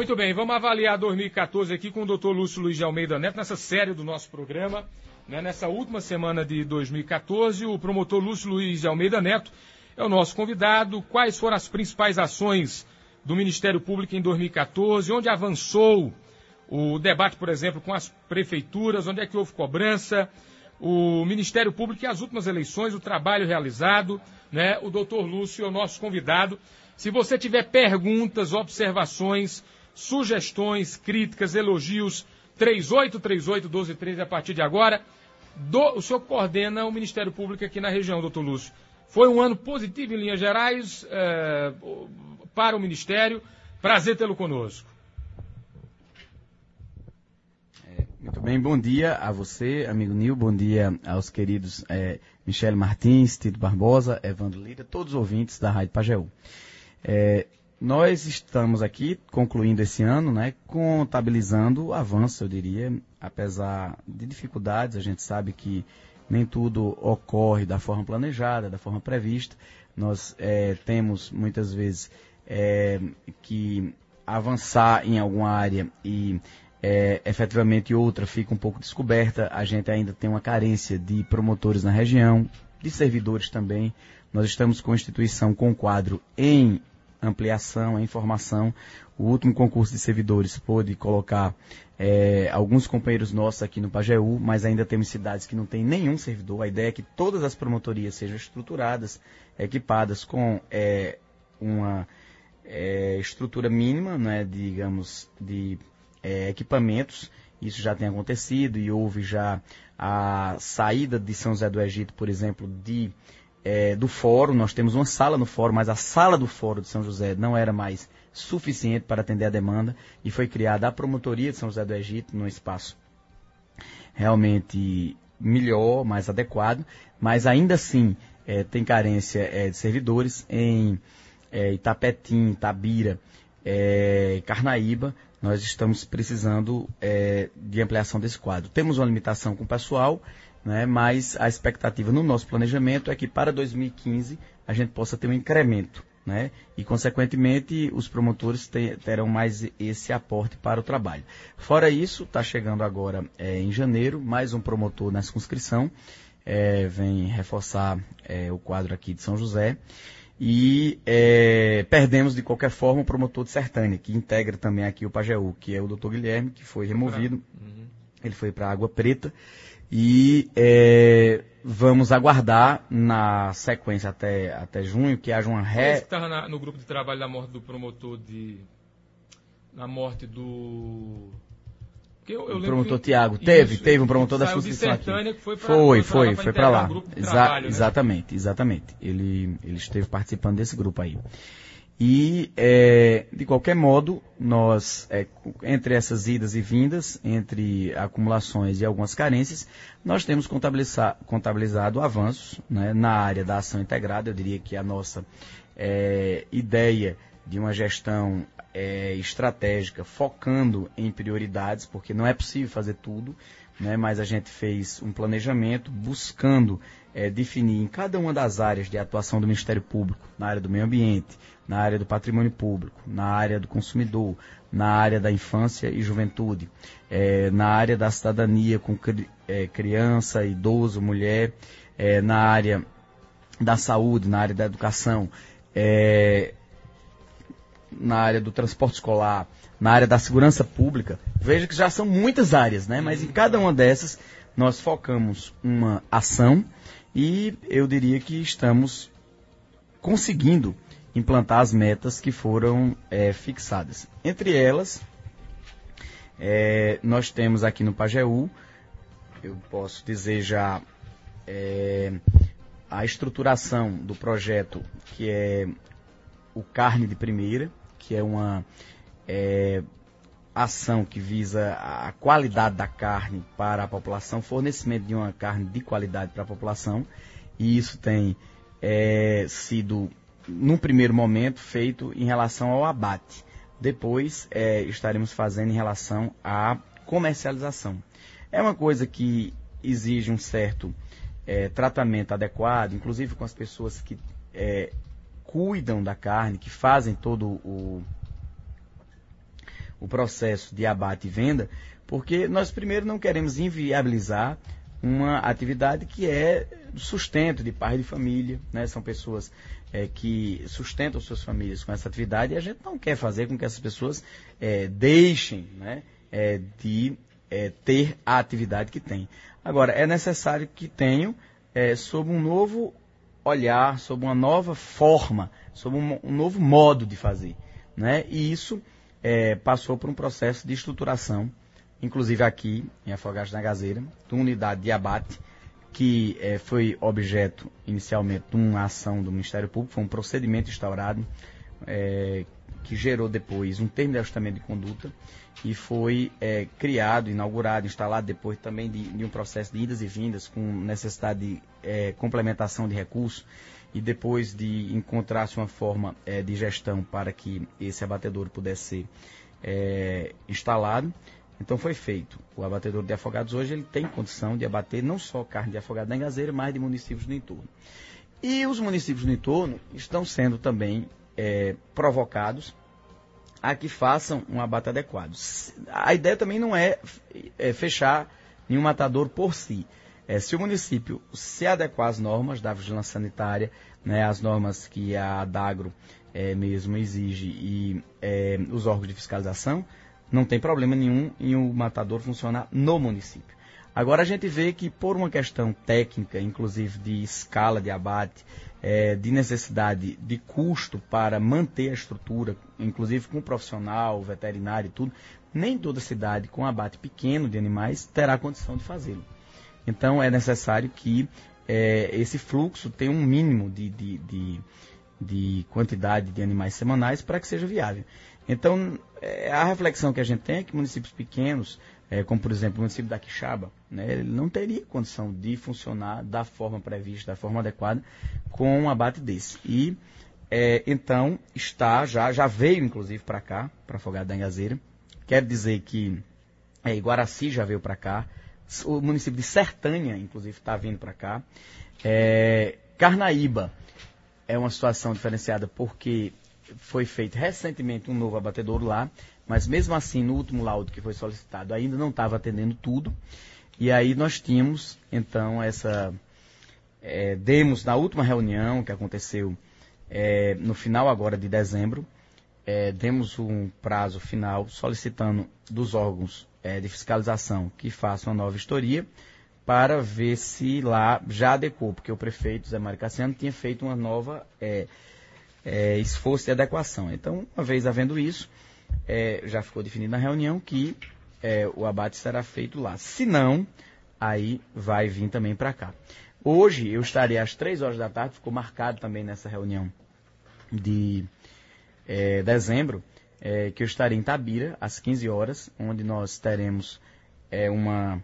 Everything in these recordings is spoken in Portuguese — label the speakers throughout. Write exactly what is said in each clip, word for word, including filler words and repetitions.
Speaker 1: muito bem, vamos avaliar dois mil e quatorze aqui com o doutor Lúcio Luiz de Almeida Neto, nessa série do nosso programa, né? Nessa última semana de dois mil e quatorze, o promotor Lúcio Luiz de Almeida Neto é o nosso convidado. Quais foram as principais ações do Ministério Público em dois mil e quatorze, onde avançou o debate, por exemplo, com as prefeituras, onde é que houve cobrança, o Ministério Público e as últimas eleições, o trabalho realizado, né? O doutor Lúcio é o nosso convidado. Se você tiver perguntas, observações, sugestões, críticas, elogios, três oito três oito, um dois um três a partir de agora. Do, o senhor coordena o Ministério Público aqui na região, doutor Lúcio. Foi um ano positivo em linhas gerais é, para o Ministério. Prazer tê-lo conosco.
Speaker 2: É, muito bem, bom dia a você, amigo Nil, bom dia aos queridos é, Michele Martins, Tito Barbosa, Evandro Lira, todos os ouvintes da Rádio Pajeú. É, nós estamos aqui concluindo esse ano, né, contabilizando o avanço, eu diria, apesar de dificuldades. A gente sabe que nem tudo ocorre da forma planejada, da forma prevista. Nós é, temos muitas vezes é, que avançar em alguma área e é, efetivamente outra fica um pouco descoberta. A gente ainda tem uma carência de promotores na região, de servidores também. Nós estamos com a instituição com quadro em ampliação, em formação. O último concurso de servidores pôde colocar é, alguns companheiros nossos aqui no Pajeú, mas ainda temos cidades que não tem nenhum servidor. A ideia é que todas as promotorias sejam estruturadas, equipadas com é, uma é, estrutura mínima, né, digamos, de é, equipamentos. Isso já tem acontecido e houve já a saída de São José do Egito, por exemplo, de É, do fórum. Nós temos uma sala no fórum, mas a sala do fórum de São José não era mais suficiente para atender a demanda e foi criada a promotoria de São José do Egito, num espaço realmente melhor, mais adequado, mas ainda assim é, tem carência é, de servidores em é, Itapetim, Itabira, é, Carnaíba. Nós estamos precisando é, de ampliação desse quadro. Temos uma limitação com o pessoal, né, mas a expectativa no nosso planejamento é que para dois mil e quinze a gente possa ter um incremento, né, e consequentemente os promotores te, terão mais esse aporte para o trabalho. Fora isso, está chegando agora é, em janeiro mais um promotor na circunscrição, é, vem reforçar é, o quadro aqui de São José. E é, perdemos de qualquer forma o promotor de Sertânia, que integra também aqui o Pajeú, que é o doutor Guilherme, que foi removido. Uhum. Ele foi para Água Preta. E é, vamos aguardar na sequência até, até junho que haja uma ré...
Speaker 1: Esse que estava no grupo de trabalho da morte do promotor de... Na morte do... Eu, eu
Speaker 2: o promotor
Speaker 1: que...
Speaker 2: Tiago, teve,
Speaker 1: Isso,
Speaker 2: teve um promotor da
Speaker 1: circunscrição
Speaker 2: aqui.
Speaker 1: Que foi, pra,
Speaker 2: foi, foi, foi para lá.
Speaker 1: Exa
Speaker 2: trabalho,
Speaker 1: né?
Speaker 2: Exatamente, exatamente. Ele, ele esteve participando desse grupo aí. E, é, de qualquer modo, nós, é, entre essas idas e vindas, entre acumulações e algumas carências, nós temos contabilizado, contabilizado avanços, né, na área da ação integrada. Eu diria que a nossa é, ideia de uma gestão é, estratégica, focando em prioridades, porque não é possível fazer tudo, né, mas a gente fez um planejamento buscando é, definir em cada uma das áreas de atuação do Ministério Público, na área do meio ambiente, na área do patrimônio público, na área do consumidor, na área da infância e juventude, é, na área da cidadania com cri, é, criança, idoso, mulher, é, na área da saúde, na área da educação, é, na área do transporte escolar, na área da segurança pública. Veja que já são muitas áreas, né? Mas em cada uma dessas nós focamos uma ação e eu diria que estamos conseguindo implantar as metas que foram é, fixadas. Entre elas, é, nós temos aqui no Pajeú, eu posso dizer já, é, a estruturação do projeto, que é o Carne de Primeira, que é uma é, ação que visa a qualidade da carne para a população, fornecimento de uma carne de qualidade para a população, e isso tem é, sido, num primeiro momento, feito em relação ao abate. Depois é, estaremos fazendo em relação à comercialização. É uma coisa que exige um certo é, tratamento adequado, inclusive com as pessoas que é, cuidam da carne, que fazem todo o, o processo de abate e venda, porque nós primeiro não queremos inviabilizar uma atividade que é sustento de pais de família, né? São pessoas é, que sustentam suas famílias com essa atividade e a gente não quer fazer com que essas pessoas é, deixem, né, é, de é, ter a atividade que têm. Agora, é necessário que tenham é, sob um novo olhar, sob uma nova forma, sob um, um novo modo de fazer, né? E isso é, passou por um processo de estruturação, inclusive aqui em Afogados da Gazeira, de uma unidade de abate, que é, foi objeto inicialmente de uma ação do Ministério Público, foi um procedimento instaurado, é, que gerou depois um termo de ajustamento de conduta e foi é, criado, inaugurado, instalado depois também de, de um processo de idas e vindas com necessidade de é, complementação de recursos e depois de encontrar-se uma forma é, de gestão para que esse abatedouro pudesse ser é, instalado. Então foi feito. O abatedouro de Afogados hoje ele tem condição de abater não só carne de Afogados da Gazeira, mas de municípios do entorno. E os municípios do entorno estão sendo também é, provocados a que façam um abate adequado. A ideia também não é, é fechar nenhum matadouro por si. É, se o município se adequar às normas da vigilância sanitária, né, as normas que a Adagro é, mesmo exige e é, os órgãos de fiscalização, não tem problema nenhum em o matador funcionar no município. Agora a gente vê que por uma questão técnica, inclusive de escala de abate, é, de necessidade de custo para manter a estrutura, inclusive com profissional, veterinário e tudo, nem toda cidade com abate pequeno de animais terá condição de fazê-lo. Então é necessário que é, esse fluxo tenha um mínimo de, de, de, de quantidade de animais semanais para que seja viável. Então, a reflexão que a gente tem é que municípios pequenos, é, como por exemplo o município da Quixaba, né, ele não teria condição de funcionar da forma prevista, da forma adequada, com um abate desse. E, é, então, está, já, já veio inclusive para cá, para Afogados da Gazeira. Quero dizer que é, Guaraci já veio para cá, o município de Sertânia, inclusive, está vindo para cá. É, Carnaíba é uma situação diferenciada porque foi feito recentemente um novo abatedouro lá, mas mesmo assim, no último laudo que foi solicitado, ainda não estava atendendo tudo. E aí nós tínhamos, então, essa... É, demos na última reunião que aconteceu é, no final agora de dezembro, é, demos um prazo final solicitando dos órgãos é, de fiscalização que façam uma nova vistoria para ver se lá já adequou, porque o prefeito Zé Mário Cassiano tinha feito uma nova... É, É, esforço de adequação. Então, uma vez havendo isso, é, já ficou definido na reunião que é, o abate será feito lá. Se não, aí vai vir também para cá. Hoje eu estarei às três horas da tarde, ficou marcado também nessa reunião de é, dezembro, é, que eu estarei em Tabira, às quinze horas, onde nós teremos é, uma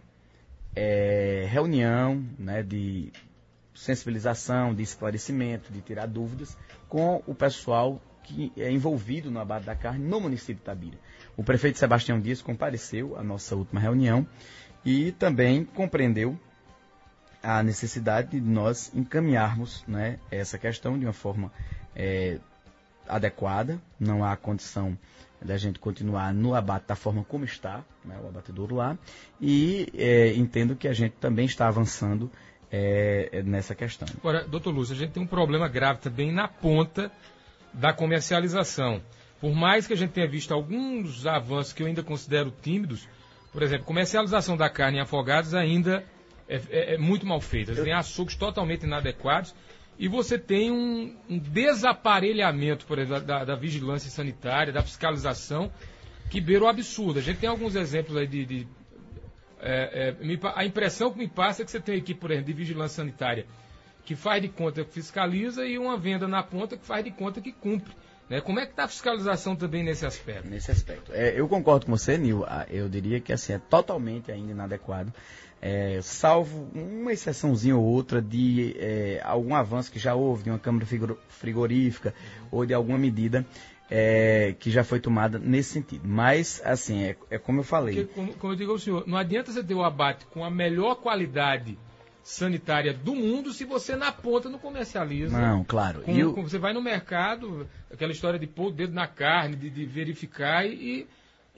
Speaker 2: é, reunião, né, de sensibilização, de esclarecimento, de tirar dúvidas com o pessoal que é envolvido no abate da carne no município de Tabira. O prefeito Sebastião Dias compareceu à nossa última reunião e também compreendeu a necessidade de nós encaminharmos, né, essa questão de uma forma é, adequada. Não há condição da gente continuar no abate da forma como está, né, o abatedouro lá, e é, entendo que a gente também está avançando É, nessa questão.
Speaker 1: Agora, doutor Lúcio, a gente tem um problema grave também na ponta da comercialização. Por mais que a gente tenha visto alguns avanços que eu ainda considero tímidos, por exemplo, comercialização da carne em Afogados ainda é, é, é muito mal feita. Tem açougues totalmente inadequados e você tem um, um desaparelhamento, por exemplo, da, da vigilância sanitária, da fiscalização, que beira o absurdo. A gente tem alguns exemplos aí de... de É, é, me, a impressão que me passa é que você tem uma equipe, por exemplo, de vigilância sanitária que faz de conta que fiscaliza e uma venda na ponta que faz de conta que cumpre. Né? Como é que está a fiscalização também nesse aspecto?
Speaker 2: Nesse aspecto. É, eu concordo com você, Nil. Eu diria que assim, é totalmente ainda inadequado. É, salvo uma exceçãozinha ou outra de é, algum avanço que já houve, de uma câmara frigorífica ou de alguma medida É, que já foi tomada nesse sentido. Mas, assim, é, é como eu falei.
Speaker 1: Porque, como, como eu digo ao senhor, não adianta você ter o abate com a melhor qualidade sanitária do mundo se você na ponta não comercializa.
Speaker 2: Não, claro.
Speaker 1: Com,
Speaker 2: eu...
Speaker 1: com, você vai no mercado, aquela história de pôr o dedo na carne, de, de verificar e,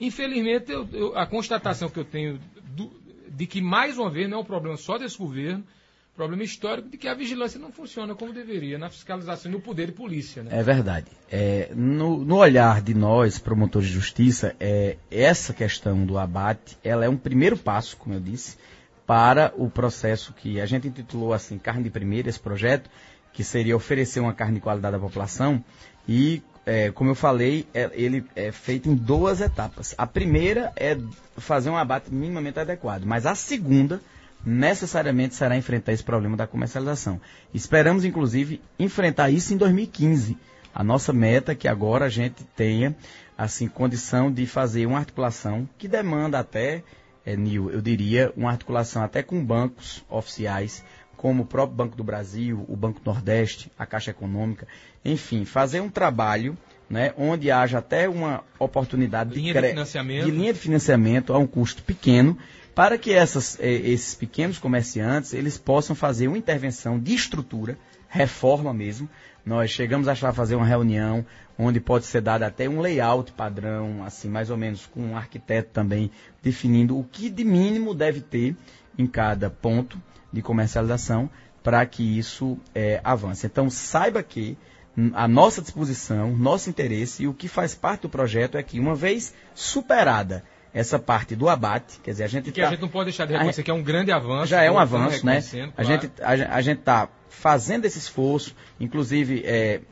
Speaker 1: Infelizmente, eu, eu, a constatação que eu tenho do, de que, mais uma vez, não é um problema só desse governo, problema histórico de que a vigilância não funciona como deveria, na fiscalização e no poder de polícia. Né?
Speaker 2: É verdade. É, no, no olhar de nós, promotores de justiça, é, essa questão do abate, ela é um primeiro passo, como eu disse, para o processo que a gente intitulou assim, Carne de Primeira, esse projeto, que seria oferecer uma carne de qualidade à população e, é, como eu falei, é, ele é feito em duas etapas. A primeira é fazer um abate minimamente adequado, mas a segunda necessariamente será enfrentar esse problema da comercialização. Esperamos, inclusive, enfrentar isso em dois mil e quinze. A nossa meta é que agora a gente tenha, assim, condição de fazer uma articulação que demanda até, é, Nil, eu diria, uma articulação até com bancos oficiais, como o próprio Banco do Brasil, o Banco Nordeste, a Caixa Econômica, enfim, fazer um trabalho, né, onde haja até uma oportunidade
Speaker 1: linha
Speaker 2: de,
Speaker 1: de, financiamento.
Speaker 2: de linha de financiamento a um custo pequeno, para que essas, esses pequenos comerciantes eles possam fazer uma intervenção de estrutura, reforma mesmo. Nós chegamos a fazer uma reunião onde pode ser dado até um layout padrão, assim, mais ou menos com um arquiteto também, definindo o que de mínimo deve ter em cada ponto de comercialização para que isso é, avance. Então, saiba que a nossa disposição, nosso interesse e o que faz parte do projeto é que, uma vez superada essa parte do abate, quer dizer, a gente...
Speaker 1: Que
Speaker 2: tá,
Speaker 1: a gente não pode deixar de reconhecer a, que é um grande avanço.
Speaker 2: Já é um avanço, né?
Speaker 1: Claro.
Speaker 2: A gente a, a gente está fazendo esse esforço, inclusive é,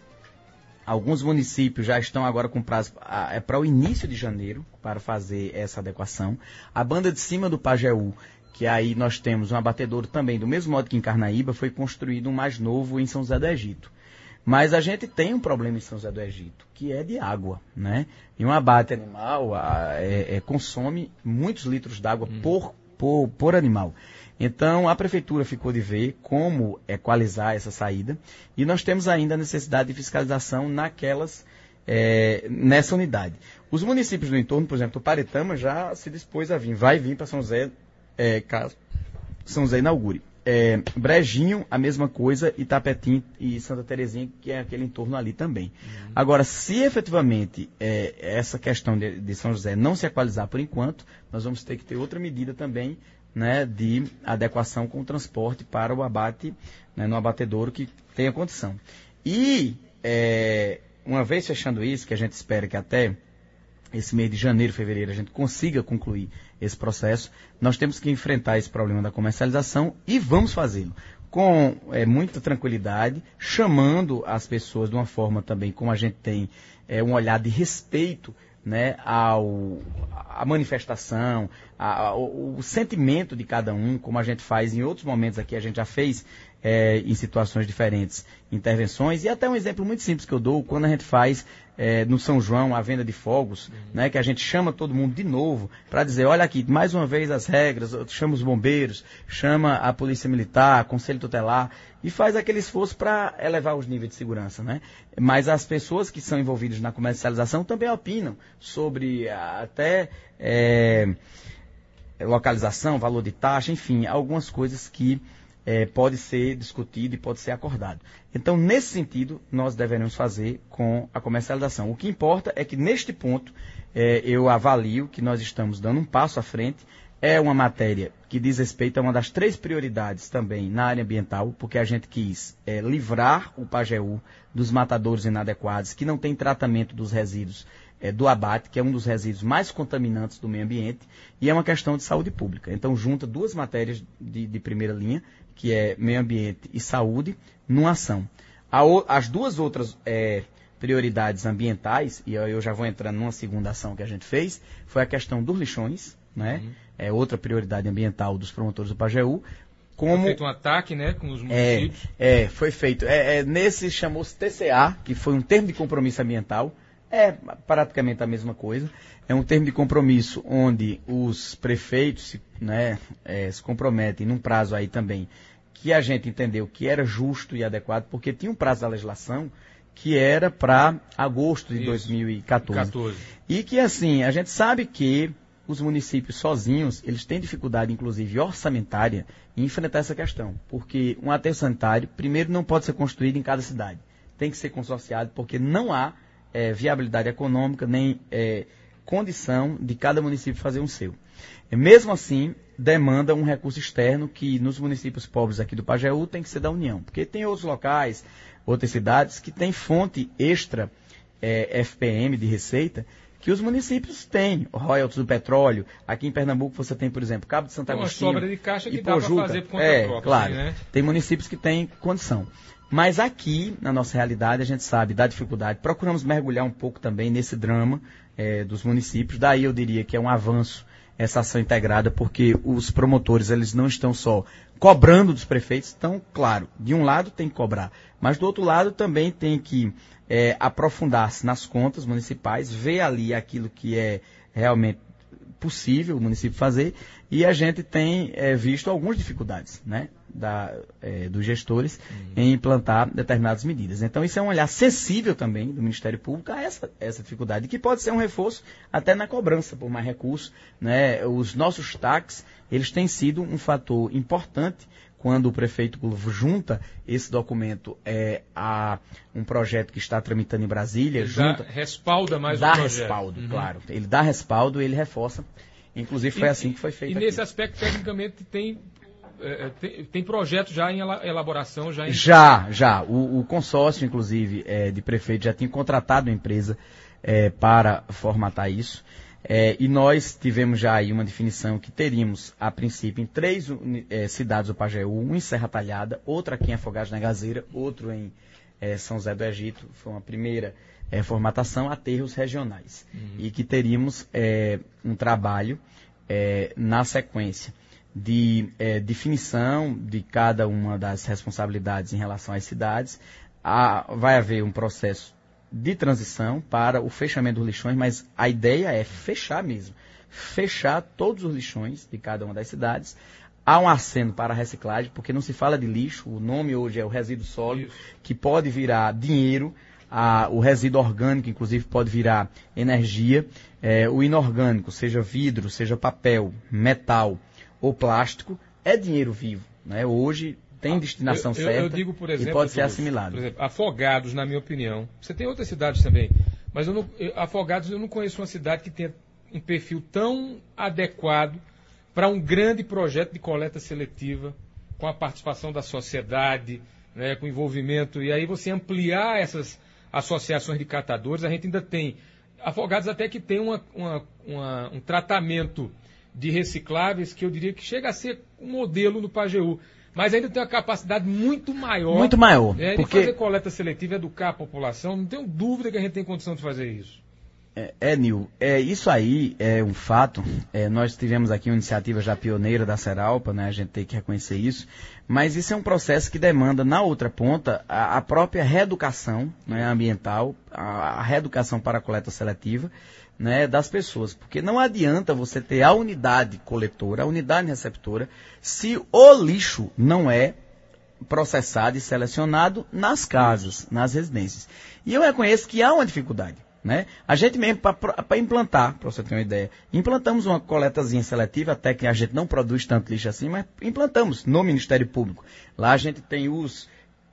Speaker 2: alguns municípios já estão agora com prazo a, é para o início de janeiro para fazer essa adequação. A banda de cima do Pajeú, que aí nós temos um abatedouro também, do mesmo modo que em Carnaíba, foi construído um mais novo em São José do Egito. Mas a gente tem um problema em São José do Egito, que é de água, né? E um abate animal a, é, é, consome muitos litros d'água hum. por, por, por animal. Então, a prefeitura ficou de ver como equalizar essa saída e nós temos ainda a necessidade de fiscalização naquelas, é, nessa unidade. Os municípios do entorno, por exemplo, o Paretama já se dispôs a vir, vai vir para São José, é, caso São José inaugure. É, Brejinho, a mesma coisa, Itapetim e Santa Terezinha, que é aquele entorno ali também. Uhum. Agora, se efetivamente é, essa questão de, de São José não se equalizar por enquanto, nós vamos ter que ter outra medida também, né, de adequação com o transporte para o abate, né, no abatedouro que tenha condição. E, é, uma vez fechando isso, que a gente espera que até esse mês de janeiro, fevereiro, a gente consiga concluir esse processo, nós temos que enfrentar esse problema da comercialização e vamos fazê-lo com é, muita tranquilidade, chamando as pessoas de uma forma também, como a gente tem é, um olhar de respeito, né, ao, a manifestação, a, a, o, o sentimento de cada um, como a gente faz em outros momentos aqui, a gente já fez é, em situações diferentes, intervenções, e até um exemplo muito simples que eu dou, quando a gente faz é, no São João a venda de fogos, uhum. né, que a gente chama todo mundo de novo para dizer, olha aqui, mais uma vez as regras, chama os bombeiros, chama a polícia militar, conselho tutelar, e faz aquele esforço para elevar os níveis de segurança, né? Mas as pessoas que são envolvidas na comercialização também opinam sobre até é, localização, valor de taxa, enfim, algumas coisas que é, pode ser discutido e pode ser acordado. Então, nesse sentido, nós deveremos fazer com a comercialização. O que importa é que, neste ponto, é, eu avalio que nós estamos dando um passo à frente. É uma matéria que diz respeito a uma das três prioridades também na área ambiental, porque a gente quis é, livrar o Pajeú dos matadouros inadequados, que não tem tratamento dos resíduos é, do abate, que é um dos resíduos mais contaminantes do meio ambiente, e é uma questão de saúde pública. Então, junta duas matérias de, de primeira linha, que é meio ambiente e saúde, numa ação. A, as duas outras é, prioridades ambientais, e eu já vou entrando numa segunda ação que a gente fez, foi a questão dos lixões, né? Uhum. É outra prioridade ambiental dos promotores do Pajeú. Como,
Speaker 1: foi feito um ataque, né, com os municípios.
Speaker 2: É, é foi feito. É, é, nesse chamou-se T C A, que foi um termo de compromisso ambiental. É praticamente a mesma coisa. É um termo de compromisso onde os prefeitos se, né, é, se comprometem num prazo aí também que a gente entendeu que era justo e adequado, porque tinha um prazo da legislação que era para agosto de Isso. dois mil e quatorze. quatorze. E que, assim, a gente sabe que os municípios sozinhos, eles têm dificuldade, inclusive orçamentária, em enfrentar essa questão. Porque um aterro sanitário, primeiro, não pode ser construído em cada cidade. Tem que ser consorciado, porque não há é, viabilidade econômica, nem é, condição de cada município fazer um seu. Mesmo assim, demanda um recurso externo que nos municípios pobres aqui do Pajeú tem que ser da União, porque tem outros locais, outras cidades que têm fonte extra é, F P M de receita, que os municípios têm, royalties do petróleo. Aqui em Pernambuco você tem, por exemplo, Cabo de Santo Agostinho.
Speaker 1: Uma sobra de caixa que
Speaker 2: e
Speaker 1: dá para fazer por conta
Speaker 2: é,
Speaker 1: própria.
Speaker 2: Claro,
Speaker 1: assim, né?
Speaker 2: Tem municípios que têm condição. Mas aqui, na nossa realidade, a gente sabe da dificuldade. Procuramos mergulhar um pouco também nesse drama é, dos municípios. Daí eu diria que é um avanço essa ação integrada, porque os promotores eles não estão só cobrando dos prefeitos, então, claro, de um lado tem que cobrar, mas do outro lado também tem que é, aprofundar-se nas contas municipais, ver ali aquilo que é realmente possível o município fazer, e a gente tem é, visto algumas dificuldades, né, da, é, dos gestores uhum. em implantar determinadas medidas. Então isso é um olhar sensível também do Ministério Público a essa, essa dificuldade, que pode ser um reforço até na cobrança por mais recursos, né? Os nossos taxas, eles têm sido um fator importante quando o prefeito junta esse documento é, a um projeto que está tramitando em Brasília.
Speaker 1: Ele
Speaker 2: junta,
Speaker 1: dá, respalda mais
Speaker 2: dá
Speaker 1: o projeto.
Speaker 2: Dá respaldo,
Speaker 1: uhum. claro.
Speaker 2: Ele dá respaldo e ele reforça. Inclusive foi
Speaker 1: e,
Speaker 2: assim que foi feito
Speaker 1: E
Speaker 2: aqui.
Speaker 1: nesse aspecto, tecnicamente, tem, é, tem, tem projeto já em elaboração? Já, em...
Speaker 2: já. já. O, o consórcio, inclusive, é, de prefeito já tinha contratado uma empresa é, para formatar isso. É, e nós tivemos já aí uma definição que teríamos, a princípio, em três é, cidades do Pajeú, um em Serra Talhada, outro aqui em Afogados na Gazeira, outro em é, São José do Egito. Foi uma primeira é, formatação, aterros regionais. Uhum. E que teríamos é, um trabalho é, na sequência de é, definição de cada uma das responsabilidades em relação às cidades. A, vai haver um processo de transição para o fechamento dos lixões, mas a ideia é fechar mesmo, fechar todos os lixões de cada uma das cidades. Há um aceno para a reciclagem, porque não se fala de lixo, o nome hoje é o resíduo sólido, Isso. que pode virar dinheiro, a, o resíduo orgânico, inclusive, pode virar energia, é, o inorgânico, seja vidro, seja papel, metal ou plástico, é dinheiro vivo, né? Hoje tem destinação
Speaker 1: eu, eu,
Speaker 2: certa
Speaker 1: eu digo, por exemplo,
Speaker 2: e pode ser
Speaker 1: Lúcio,
Speaker 2: assimilado.
Speaker 1: Por exemplo, Afogados, na minha opinião, você tem outras cidades também, mas eu não, eu, Afogados eu não conheço uma cidade que tenha um perfil tão adequado para um grande projeto de coleta seletiva, com a participação da sociedade, né, com envolvimento, e aí você ampliar essas associações de catadores. A gente ainda tem Afogados até que tem uma, uma, uma, um tratamento de recicláveis que eu diria que chega a ser um modelo no Pajeú. Mas ainda tem uma capacidade muito maior.
Speaker 2: Muito maior.
Speaker 1: É,
Speaker 2: porque...
Speaker 1: de fazer coleta seletiva, educar a população. Não tenho dúvida que a gente tem condição de fazer isso.
Speaker 2: É, é Nil, é, isso aí é um fato. É, nós tivemos aqui uma iniciativa já pioneira da Seralpa, né, a gente tem que reconhecer isso. Mas isso é um processo que demanda, na outra ponta, a, a própria reeducação, né, ambiental, a, a reeducação para a coleta seletiva, né, das pessoas, porque não adianta você ter a unidade coletora, a unidade receptora, se o lixo não é processado e selecionado nas casas, nas residências. E eu reconheço que há uma dificuldade, né? A gente mesmo, para implantar, para você ter uma ideia, implantamos uma coletazinha seletiva, até que a gente não produz tanto lixo assim, mas implantamos no Ministério Público. Lá a gente tem os...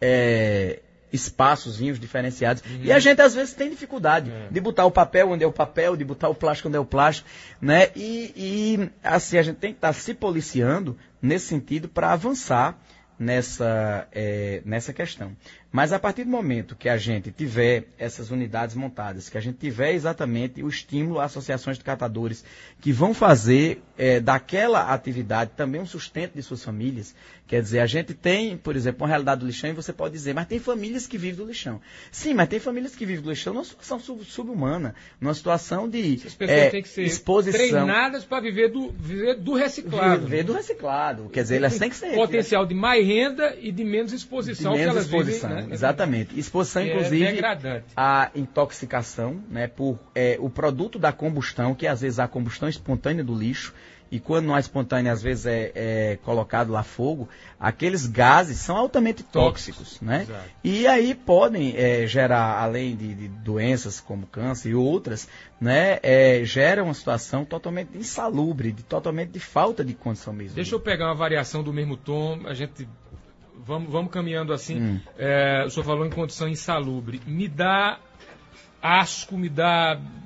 Speaker 2: É, espaçozinhos diferenciados. Uhum. E a gente, às vezes, tem dificuldade é. de botar o papel onde é o papel, de botar o plástico onde é o plástico, né? E, e assim, a gente tem que estar se policiando nesse sentido para avançar nessa, é, nessa questão. Mas a partir do momento que a gente tiver essas unidades montadas, que a gente tiver exatamente o estímulo a associações de catadores que vão fazer é, daquela atividade também um sustento de suas famílias, quer dizer, a gente tem, por exemplo, uma realidade do lixão e você pode dizer, mas tem famílias que vivem do lixão. Sim, mas tem famílias que vivem do lixão numa situação sub- subhumana, numa situação de
Speaker 1: Essas pessoas
Speaker 2: é,
Speaker 1: têm que ser
Speaker 2: exposição.
Speaker 1: treinadas para viver do, viver do reciclado.
Speaker 2: Viver do reciclado, quer dizer, elas têm que ser...
Speaker 1: Potencial de mais renda e de menos exposição
Speaker 2: de menos
Speaker 1: que elas
Speaker 2: exposição.
Speaker 1: vivem, né?
Speaker 2: Exatamente. Exposição,
Speaker 1: é
Speaker 2: inclusive,
Speaker 1: degradante.
Speaker 2: à intoxicação, né, por é, o produto da combustão, que às vezes há combustão espontânea do lixo, e quando não é espontânea, às vezes é, é colocado lá fogo, aqueles gases são altamente tóxicos, né? Exato. E aí podem é, gerar, além de, de doenças como câncer e outras, né, é, gera uma situação totalmente insalubre, de, totalmente de falta de condição mesmo.
Speaker 1: Deixa eu pegar uma variação do mesmo tom, a gente... Vamos, vamos caminhando assim. Hum. É, o senhor falou em condição insalubre. Me dá asco, me dá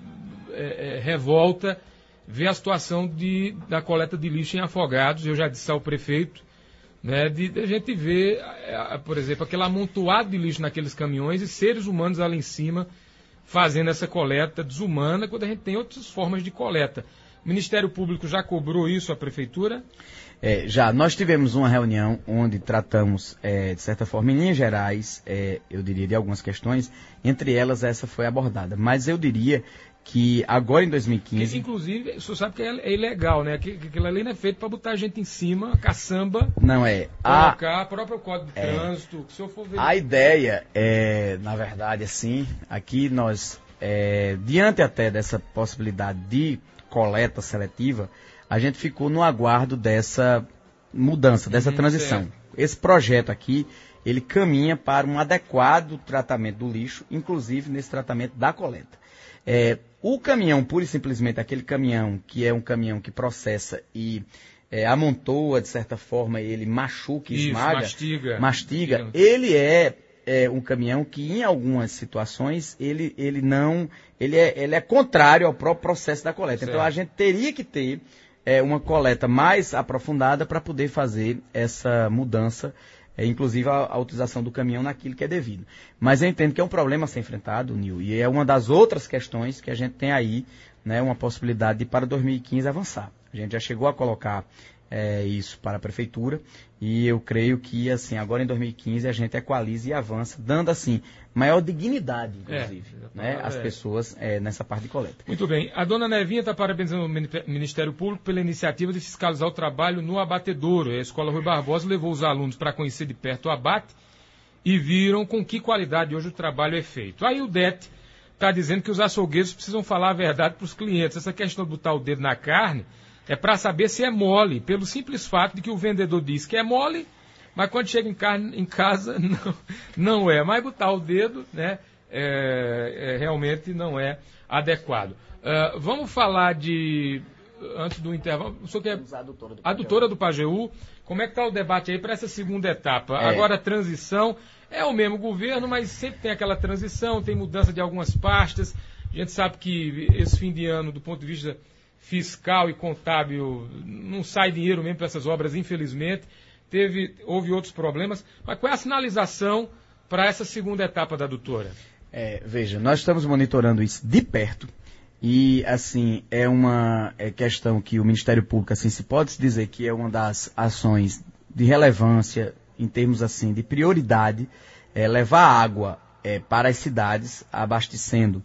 Speaker 1: é, é, revolta ver a situação de, da coleta de lixo em Afogados. Eu já disse ao prefeito, né, de, de a gente ver, é, por exemplo, aquele amontoado de lixo naqueles caminhões e seres humanos ali em cima fazendo essa coleta desumana, quando a gente tem outras formas de coleta. O Ministério Público já cobrou isso à Prefeitura?
Speaker 2: É, já, nós tivemos uma reunião onde tratamos, é, de certa forma, em linhas gerais, é, eu diria, de algumas questões, entre elas essa foi abordada. Mas eu diria que agora em dois mil e quinze...
Speaker 1: Que, inclusive, o senhor sabe que é, é ilegal, né? Que, que aquilo ali não é feito para botar a gente em cima, caçamba...
Speaker 2: Não é.
Speaker 1: Colocar a, o próprio Código de
Speaker 2: é,
Speaker 1: Trânsito, se eu for ver...
Speaker 2: A ideia é, na verdade, assim, aqui nós, é, diante até dessa possibilidade de coleta seletiva, a gente ficou no aguardo dessa mudança, dessa uhum, transição. Certo. Esse projeto aqui, ele caminha para um adequado tratamento do lixo, inclusive nesse tratamento da coleta. É, o caminhão, pura e simplesmente, aquele caminhão que é um caminhão que processa e é, amontoa, de certa forma, ele machuca,
Speaker 1: Isso,
Speaker 2: esmaga,
Speaker 1: mastiga,
Speaker 2: mastiga, ele é, é um caminhão que, em algumas situações, ele, ele não, ele é, ele é contrário ao próprio processo da coleta. Certo. Então, a gente teria que ter é, uma coleta mais aprofundada para poder fazer essa mudança, é, inclusive a, a utilização do caminhão naquilo que é devido. Mas eu entendo que é um problema a ser enfrentado, Nil, e é uma das outras questões que a gente tem aí, né, uma possibilidade de para dois mil e quinze avançar. A gente já chegou a colocar é, isso para a Prefeitura e eu creio que, assim, agora em dois mil e quinze a gente equaliza e avança, dando, assim, maior dignidade, inclusive, é, né, às é. pessoas é, nessa parte de coleta.
Speaker 1: Muito bem. A dona Nevinha está parabenizando o Ministério Público pela iniciativa de fiscalizar o trabalho no abatedouro. A Escola Rui Barbosa levou os alunos para conhecer de perto o abate e viram com que qualidade hoje o trabalho é feito. Aí o D E T está dizendo que os açougueiros precisam falar a verdade para os clientes. Essa questão de botar o dedo na carne é para saber se é mole, pelo simples fato de que o vendedor diz que é mole, mas quando chega em, carne, em casa não, não é. Mas botar o dedo, né, é, é, realmente não é adequado. Uh, vamos falar de, antes do intervalo, o senhor quer, a adutora do, adutora do Pajeú, como é que está o debate aí para essa segunda etapa? É. Agora a transição, é o mesmo governo, mas sempre tem aquela transição, tem mudança de algumas pastas. A gente sabe que esse fim de ano, do ponto de vista fiscal e contábil, não sai dinheiro mesmo para essas obras, infelizmente. Teve, houve outros problemas. Mas qual é a sinalização para essa segunda etapa da adutora?
Speaker 2: É, veja, nós estamos monitorando isso de perto. E, assim, é uma é questão que o Ministério Público, assim, se pode dizer que é uma das ações de relevância, em termos, assim, de prioridade, é levar água é, para as cidades, abastecendo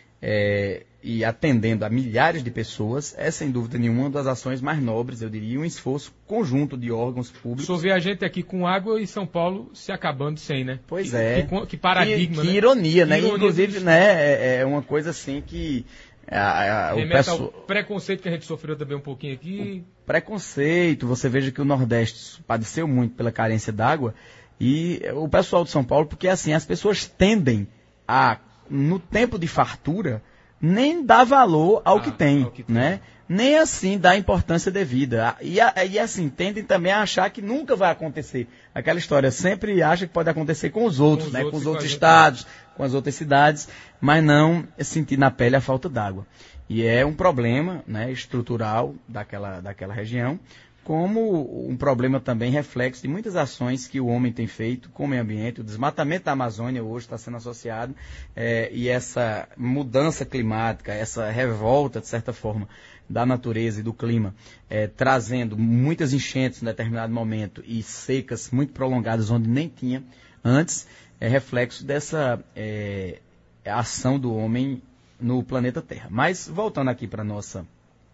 Speaker 2: é, e atendendo a milhares de pessoas, é, sem dúvida nenhuma, uma das ações mais nobres, eu diria, um esforço conjunto de órgãos públicos.
Speaker 1: Só vê a gente aqui com água e São Paulo se acabando sem, né?
Speaker 2: Pois
Speaker 1: que,
Speaker 2: é.
Speaker 1: Que, que paradigma,
Speaker 2: que,
Speaker 1: né?
Speaker 2: Que ironia, né?
Speaker 1: Que ironia,
Speaker 2: inclusive, né, é, é uma coisa assim que... A, a, o
Speaker 1: pessoal... ao preconceito que a gente sofreu também um pouquinho aqui.
Speaker 2: O preconceito, você veja que o Nordeste padeceu muito pela carência d'água e o pessoal de São Paulo, porque assim, as pessoas tendem a, no tempo de fartura, nem dar valor ao, ah, que, tem, ao que tem, né? Nem assim dar importância devida. E, e assim, tendem também a achar que nunca vai acontecer. Aquela história, sempre acha que pode acontecer com os outros, com os né? outros, com os outros estados, com as outras cidades, mas não sentir na pele a falta d'água. E é um problema, né, estrutural daquela, daquela região, como um problema também reflexo de muitas ações que o homem tem feito com o meio ambiente. O desmatamento da Amazônia hoje está sendo associado, é, e essa mudança climática, essa revolta, de certa forma, da natureza e do clima, é, trazendo muitas enchentes em determinado momento e secas muito prolongadas onde nem tinha antes, é reflexo dessa é, ação do homem no planeta Terra. Mas, voltando aqui para nossa...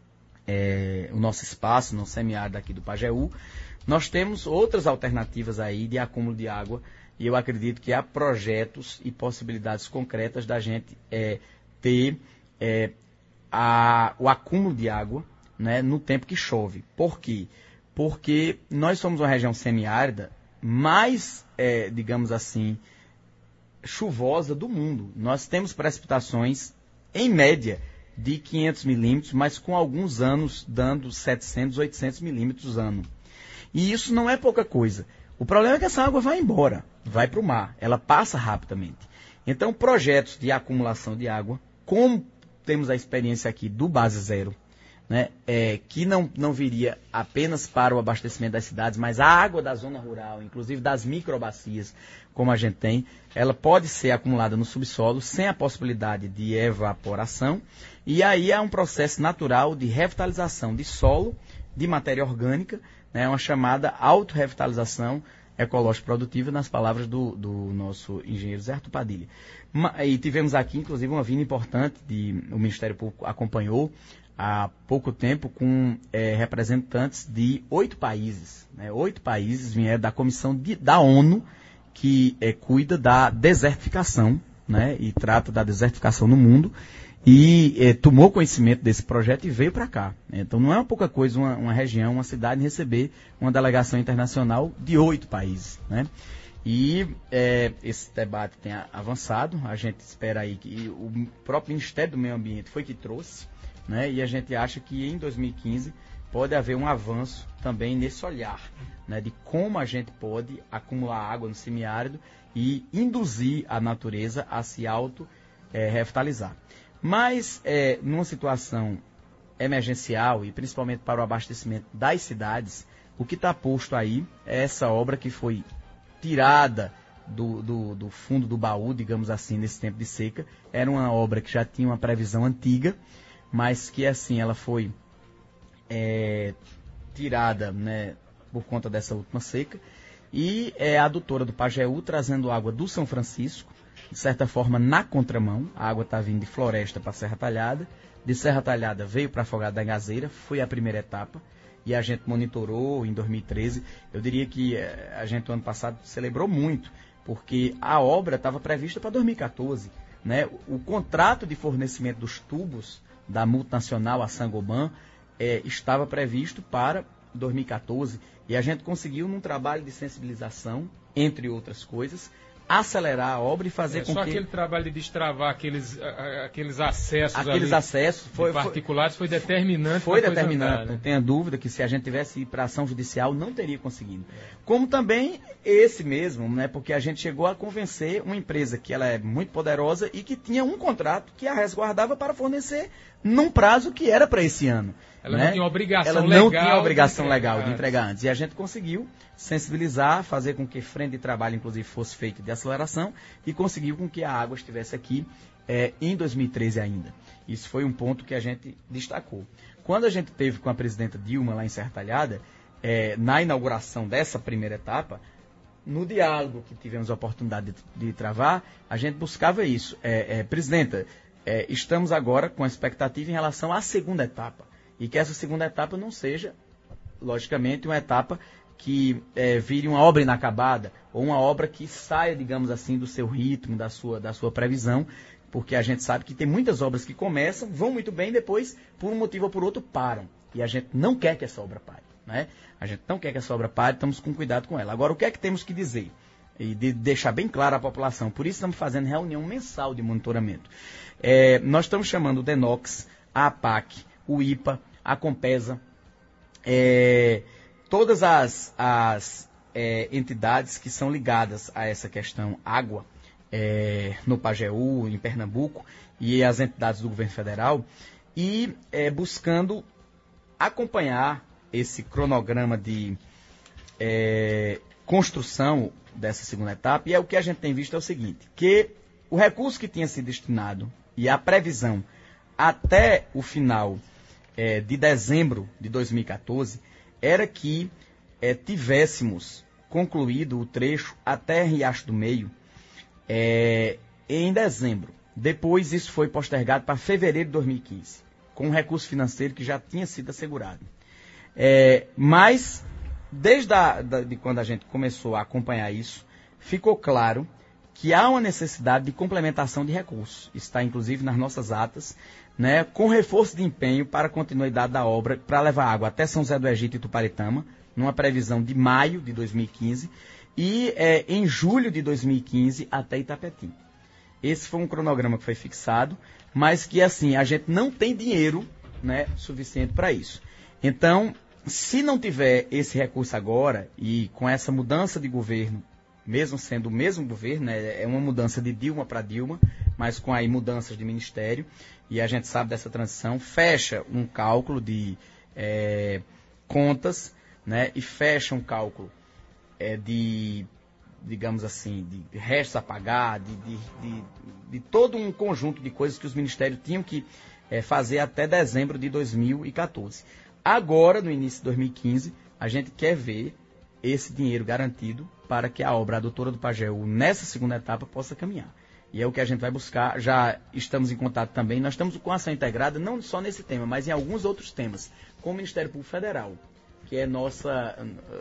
Speaker 2: É, o nosso espaço, no semiárido aqui do Pajeú, nós temos outras alternativas aí de acúmulo de água e eu acredito que há projetos e possibilidades concretas da gente é, ter é, a, o acúmulo de água, né, no tempo que chove. Por quê? Porque nós somos uma região semiárida mais, é, digamos assim, chuvosa do mundo. Nós temos precipitações, em média, de quinhentos milímetros, mas com alguns anos dando setecentos, oitocentos milímetros ano. E isso não é pouca coisa. O problema é que essa água vai embora, vai para o mar, ela passa rapidamente. Então, projetos de acumulação de água, como temos a experiência aqui do Base Zero, né, é, que não, não viria apenas para o abastecimento das cidades, mas a água da zona rural, inclusive das microbacias, como a gente tem, ela pode ser acumulada no subsolo sem a possibilidade de evaporação, e aí é um processo natural de revitalização de solo, de matéria orgânica, né, uma chamada autorrevitalização ecológica produtiva, nas palavras do, do nosso engenheiro Zé Arthur Padilha. E tivemos aqui, inclusive, uma vinda importante, de, o Ministério Público acompanhou, há pouco tempo, com é, representantes de oito países. Né? Oito países vieram da Comissão de, da ONU, que é, cuida da desertificação, né? E trata da desertificação no mundo, e é, tomou conhecimento desse projeto e veio para cá. Então não é uma pouca coisa uma, uma região, uma cidade receber uma delegação internacional de oito países. Né? E é, esse debate tem avançado, a gente espera aí que o próprio Ministério do Meio Ambiente foi que trouxe, né? E a gente acha que em dois mil e quinze pode haver um avanço também nesse olhar, né, de como a gente pode acumular água no semiárido e induzir a natureza a se auto-revitalizar. É, Mas, é, numa situação emergencial e principalmente para o abastecimento das cidades, o que está posto aí é essa obra que foi tirada do, do, do fundo do baú, digamos assim, nesse tempo de seca. Era uma obra que já tinha uma previsão antiga, mas que assim ela foi é, tirada, né, por conta dessa última seca, e é a adutora do Pajeú trazendo água do São Francisco, de certa forma na contramão. A água está vindo de Floresta para Serra Talhada, de Serra Talhada veio para Afogado da Engazeira, foi a primeira etapa, e a gente monitorou em dois mil e treze. Eu diria que é, a gente, no ano passado, celebrou muito, porque a obra estava prevista para dois mil e quatorze. Né? O, o contrato de fornecimento dos tubos da multinacional, a Sangoban, é, estava previsto para dois mil e quatorze, e a gente conseguiu, num trabalho de sensibilização, entre outras coisas, acelerar a obra e fazer
Speaker 1: é,
Speaker 2: com
Speaker 1: só
Speaker 2: que...
Speaker 1: Só aquele trabalho de destravar aqueles, aqueles acessos
Speaker 2: aqueles
Speaker 1: ali
Speaker 2: acessos foi,
Speaker 1: particulares foi determinante.
Speaker 2: Foi determinante,
Speaker 1: andar, né?
Speaker 2: Não tenha dúvida que se a gente tivesse ido para ação judicial, não teria conseguido. Como também esse mesmo, né, porque a gente chegou a convencer uma empresa que ela é muito poderosa e que tinha um contrato que a resguardava para fornecer num prazo que era para esse ano.
Speaker 1: Ela
Speaker 2: né?
Speaker 1: não tinha obrigação
Speaker 2: ela
Speaker 1: legal.
Speaker 2: não tinha obrigação
Speaker 1: de
Speaker 2: legal de entregar antes. E a gente conseguiu sensibilizar, fazer com que frente de trabalho, inclusive, fosse feito de aceleração, e conseguiu com que a água estivesse aqui é, em dois mil e treze ainda. Isso foi um ponto que a gente destacou. Quando a gente teve com a presidenta Dilma lá em Serra Talhada, é, na inauguração dessa primeira etapa, no diálogo que tivemos a oportunidade de, de travar, a gente buscava isso. É, é, presidenta, é, estamos agora com a expectativa em relação à segunda etapa. E que essa segunda etapa não seja, logicamente, uma etapa que é, vire uma obra inacabada, ou uma obra que saia, digamos assim, do seu ritmo, da sua, da sua previsão, porque a gente sabe que tem muitas obras que começam, vão muito bem, depois, por um motivo ou por outro, param. E a gente não quer que essa obra pare. Né? A gente não quer que essa obra pare, estamos com cuidado com ela. Agora, o que é que temos que dizer? E de deixar bem claro à população. Por isso estamos fazendo reunião mensal de monitoramento. É, nós estamos chamando o DENOX, a APAC, o I P A, a Compesa, é, todas as, as é, entidades que são ligadas a essa questão água, é, no Pajeú, em Pernambuco, e as entidades do governo federal, e é, buscando acompanhar esse cronograma de é, construção dessa segunda etapa. E é o que a gente tem visto é o seguinte, que o recurso que tinha sido destinado e a previsão até o final É, de dezembro de dois mil e quatorze, era que é, tivéssemos concluído o trecho até Riacho do Meio é, em dezembro. Depois isso foi postergado para fevereiro de dois mil e quinze, com um recurso financeiro que já tinha sido assegurado. É, mas, desde a, da, de quando a gente começou a acompanhar isso, ficou claro que há uma necessidade de complementação de recursos. Isso está, inclusive, nas nossas atas, né, com reforço de empenho para a continuidade da obra, para levar água até São José do Egito e Tuparetama, numa previsão de maio de dois mil e quinze, e é, em julho de dois mil e quinze até Itapetim. Esse foi um cronograma que foi fixado, mas que, assim, a gente não tem dinheiro, né, suficiente para isso. Então, se não tiver esse recurso agora, e com essa mudança de governo mesmo sendo o mesmo governo, né, é uma mudança de Dilma para Dilma, mas com aí mudanças de ministério, e a gente sabe dessa transição, fecha um cálculo de é, contas, né, e fecha um cálculo é, de, digamos assim, de restos a pagar, de, de, de, de todo um conjunto de coisas que os ministérios tinham que é, fazer até dezembro de dois mil e quatorze. Agora, no início de dois mil e quinze, a gente quer ver esse dinheiro garantido para que a obra A Doutora do Pajeú, nessa segunda etapa, possa caminhar. E é o que a gente vai buscar. Já estamos em contato também. Nós estamos com ação integrada, não só nesse tema, mas em alguns outros temas, com o Ministério Público Federal, que é nossa,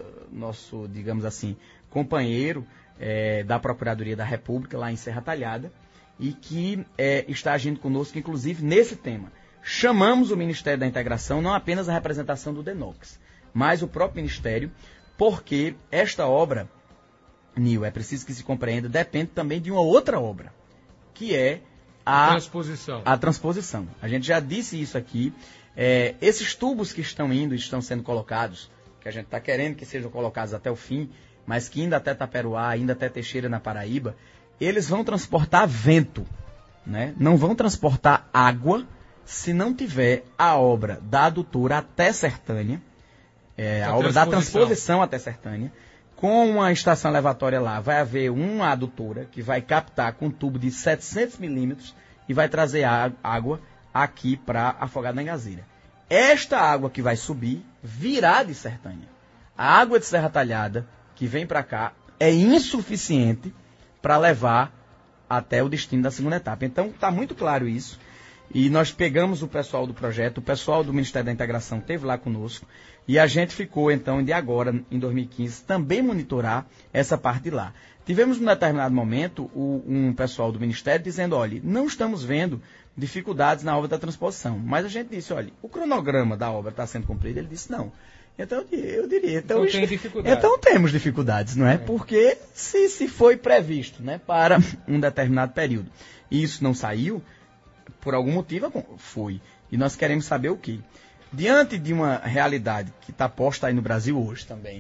Speaker 2: nosso, digamos assim, companheiro é, da Procuradoria da República, lá em Serra Talhada, e que é, está agindo conosco, inclusive, nesse tema. Chamamos o Ministério da Integração, não apenas a representação do DENOX, mas o próprio Ministério, porque esta obra, Nil, é preciso que se compreenda, depende também de uma outra obra, que é a
Speaker 1: transposição.
Speaker 2: A transposição. A gente já disse isso aqui. É, esses tubos que estão indo e estão sendo colocados, que a gente está querendo que sejam colocados até o fim, mas que indo até Taperoá, indo até Teixeira, na Paraíba, eles vão transportar vento, né? Não vão transportar água se não tiver a obra da adutora até Sertânia, é, a, a obra da transposição até Sertânia, com uma estação elevatória lá. Vai haver uma adutora que vai captar com um tubo de setecentos milímetros e vai trazer a água aqui para Afogado da Engazeira. Esta água que vai subir virá de Sertânia. A água de Serra Talhada, que vem para cá, é insuficiente para levar até o destino da segunda etapa. Então, está muito claro isso. E nós pegamos o pessoal do projeto, o pessoal do Ministério da Integração esteve lá conosco, e a gente ficou, então, de agora, em dois mil e quinze, também monitorar essa parte de lá. Tivemos, num determinado momento, o, um pessoal do Ministério dizendo, olha, não estamos vendo dificuldades na obra da transposição. Mas a gente disse, olha, o cronograma da obra está sendo cumprido. Ele disse, não. Então, eu diria, então,
Speaker 1: então, tem dificuldade.
Speaker 2: Então temos dificuldades, não é? é. Porque se, se foi previsto, né, para um determinado período, e isso não saiu, por algum motivo foi. E nós queremos saber o quê? Diante de uma realidade que está posta aí no Brasil hoje também,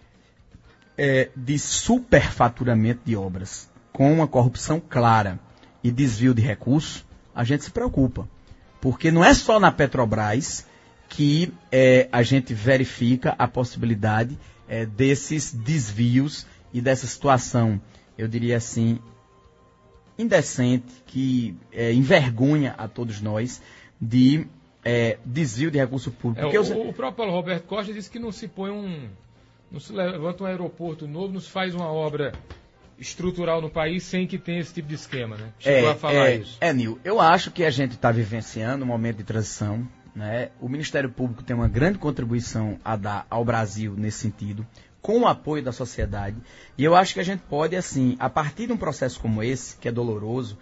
Speaker 2: é, de superfaturamento de obras, com uma corrupção clara e desvio de recursos, a gente se preocupa. Porque não é só na Petrobras que é, a gente verifica a possibilidade é, desses desvios e dessa situação, eu diria assim, indecente, que é, envergonha a todos nós, de é, desvio de recurso público.
Speaker 1: É, o, eu... o próprio Paulo Roberto Costa disse que não se põe um... não se levanta um aeroporto novo, não se faz uma obra estrutural no país sem que tenha esse tipo de esquema, né? Chegou
Speaker 2: é,
Speaker 1: a falar
Speaker 2: é,
Speaker 1: isso.
Speaker 2: É, Nil, eu acho que a gente está vivenciando um momento de transição, né? O Ministério Público tem uma grande contribuição a dar ao Brasil nesse sentido, com o apoio da sociedade, e eu acho que a gente pode, assim, a partir de um processo como esse, que é doloroso,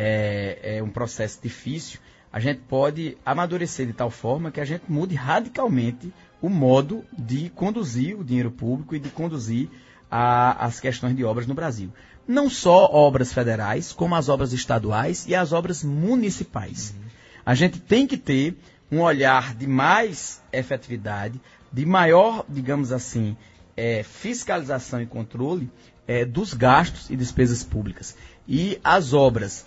Speaker 2: é, é um processo difícil, a gente pode amadurecer de tal forma que a gente mude radicalmente o modo de conduzir o dinheiro público e de conduzir a, as questões de obras no Brasil. Não só obras federais, como as obras estaduais e as obras municipais. Uhum. A gente tem que ter um olhar de mais efetividade, de maior, digamos assim, é, fiscalização e controle é, dos gastos e despesas públicas. E as obras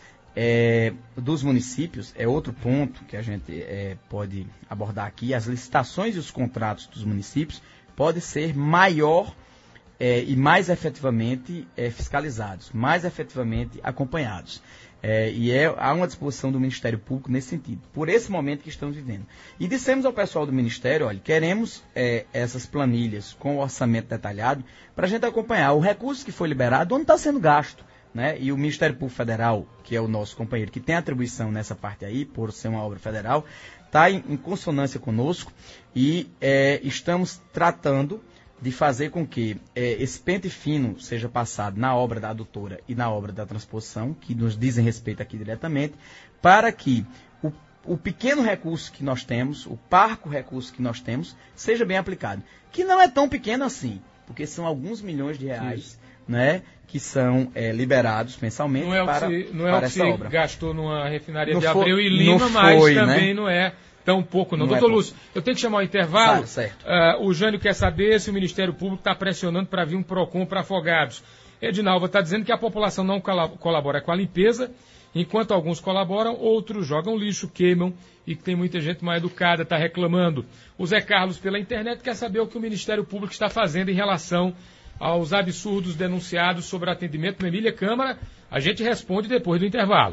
Speaker 2: é, dos municípios, é outro ponto que a gente é, pode abordar aqui, as licitações e os contratos dos municípios podem ser maior é, e mais efetivamente é, fiscalizados, mais efetivamente acompanhados. É, e é, há uma disposição do Ministério Público nesse sentido, por esse momento que estamos vivendo. E dissemos ao pessoal do Ministério, olha, queremos é, essas planilhas com o orçamento detalhado para a gente acompanhar o recurso que foi liberado, onde está sendo gasto. Né? E o Ministério Público Federal, que é o nosso companheiro, que tem atribuição nessa parte aí, por ser uma obra federal, está em, em consonância conosco e é, estamos tratando de fazer com que é, esse pente fino seja passado na obra da adutora e na obra da transposição, que nos dizem respeito aqui diretamente, para que o, o pequeno recurso que nós temos, o parco recurso que nós temos, seja bem aplicado. Que não é tão pequeno assim, porque são alguns milhões de reais, né, que são é, liberados mensalmente
Speaker 1: não é
Speaker 2: para,
Speaker 1: o que se, não é
Speaker 2: para
Speaker 1: o que
Speaker 2: essa
Speaker 1: se
Speaker 2: obra.
Speaker 1: Gastou numa refinaria
Speaker 2: não
Speaker 1: de
Speaker 2: foi,
Speaker 1: Abreu e Lima,
Speaker 2: foi,
Speaker 1: mas
Speaker 2: né?
Speaker 1: também não é tão pouco não.
Speaker 2: não
Speaker 1: Doutor
Speaker 2: é
Speaker 1: Lúcio, eu tenho que chamar o intervalo.
Speaker 2: Claro, certo.
Speaker 1: Uh, o Jânio quer saber se o Ministério Público está pressionando para vir um PROCON para Afogados. Edinalva está dizendo que a população não colabora com a limpeza, enquanto alguns colaboram, outros jogam lixo, queimam, e que tem muita gente mal educada, está reclamando. O Zé Carlos, pela internet, quer saber o que o Ministério Público está fazendo em relação aos absurdos denunciados sobre atendimento na Emília Câmara. A gente responde depois do intervalo.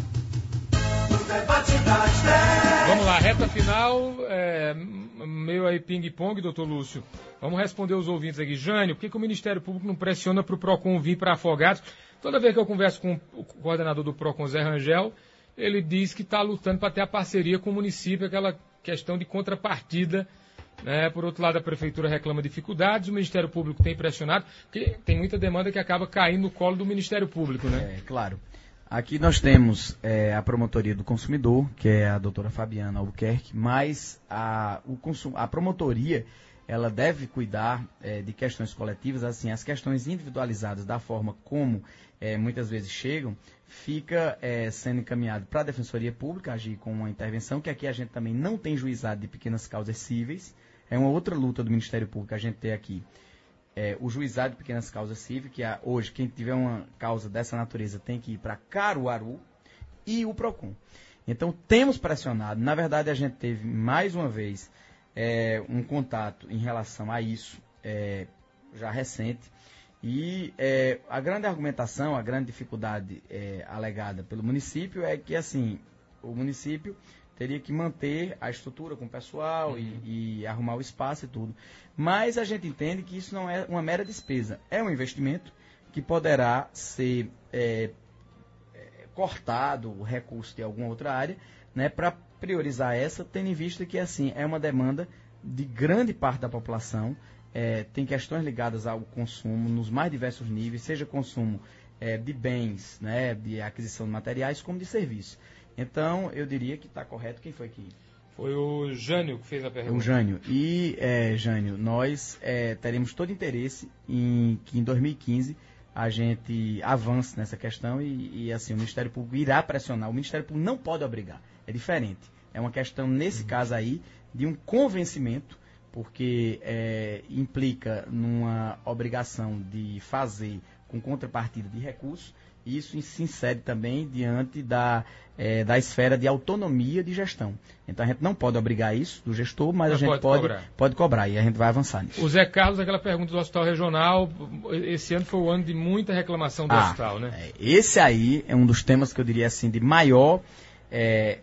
Speaker 1: Vamos lá, reta final, é, meio aí ping-pong, doutor Lúcio. Vamos responder os ouvintes aqui. Jânio, por que, que o Ministério Público não pressiona para o PROCON vir para Afogados? Toda vez que eu converso com o coordenador do PROCON, Zé Rangel, ele diz que está lutando para ter a parceria com o município, aquela questão de contrapartida. Né? Por outro lado, a Prefeitura reclama dificuldades, o Ministério Público tem pressionado, porque tem muita demanda que acaba caindo no colo do Ministério Público. Né?
Speaker 2: É, claro. Aqui nós temos é, a Promotoria do Consumidor, que é a doutora Fabiana Albuquerque, mas a, o consum, a promotoria ela deve cuidar é, de questões coletivas, assim, as questões individualizadas da forma como é, muitas vezes chegam, fica é, sendo encaminhado para a Defensoria Pública, agir com uma intervenção, que aqui a gente também não tem juizado de pequenas causas cíveis, é uma outra luta do Ministério Público que a gente tem aqui. É, o juizado de pequenas causas cíveis, que é, hoje quem tiver uma causa dessa natureza tem que ir para Caruaru, e o PROCON. Então temos pressionado, na verdade a gente teve mais uma vez é, um contato em relação a isso, é, já recente, e é, a grande argumentação, a grande dificuldade é, alegada pelo município é que assim, o município teria que manter a estrutura com o pessoal uhum. e, e arrumar o espaço e tudo. Mas a gente entende que isso não é uma mera despesa. É um investimento que poderá ser é, é, cortado, o recurso de alguma outra área, né, para priorizar essa, tendo em vista que assim, é uma demanda de grande parte da população, é, tem questões ligadas ao consumo nos mais diversos níveis, seja consumo é, de bens, né, de aquisição de materiais, como de serviços. Então, eu diria que está correto. Quem foi que...
Speaker 1: Foi o Jânio que fez a pergunta.
Speaker 2: O Jânio. E, é, Jânio, nós é, teremos todo interesse em que em dois mil e quinze a gente avance nessa questão e, e, assim, o Ministério Público irá pressionar. O Ministério Público não pode obrigar. É diferente. É uma questão, nesse uhum. caso aí, de um convencimento, porque é, implica numa obrigação de fazer com contrapartida de recursos. Isso se insere também diante da, é, da esfera de autonomia de gestão. Então a gente não pode obrigar isso do gestor, mas, mas a gente pode, pode, cobrar. pode cobrar e a gente vai avançar nisso.
Speaker 1: O Zé Carlos, aquela pergunta do Hospital Regional, esse ano foi o ano de muita reclamação do ah, hospital, né?
Speaker 2: Esse aí é um dos temas que eu diria assim, de maior é,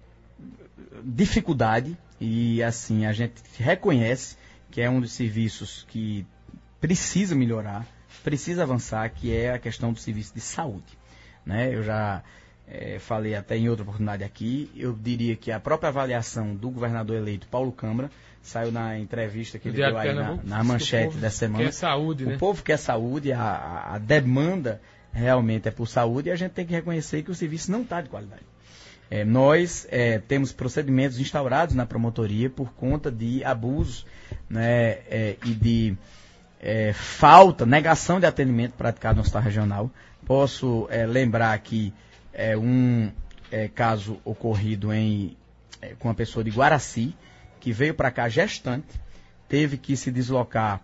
Speaker 2: dificuldade e assim, a gente reconhece que é um dos serviços que precisa melhorar, precisa avançar, que é a questão do serviço de saúde. Né? Eu já é, falei até em outra oportunidade aqui, eu diria que a própria avaliação do governador eleito, Paulo Câmara, saiu na entrevista que ele deu aí na, na manchete dessa semana.
Speaker 1: Quer saúde,
Speaker 2: o
Speaker 1: né?
Speaker 2: povo quer saúde, a, a demanda realmente é por saúde e a gente tem que reconhecer que o serviço não está de qualidade. É, nós é, temos procedimentos instaurados na promotoria por conta de abusos, né, é, e de É, falta, negação de atendimento praticado no hospital regional. Posso é, lembrar aqui é, um é, caso ocorrido em, é, com uma pessoa de Guaraci, que veio para cá gestante, teve que se deslocar,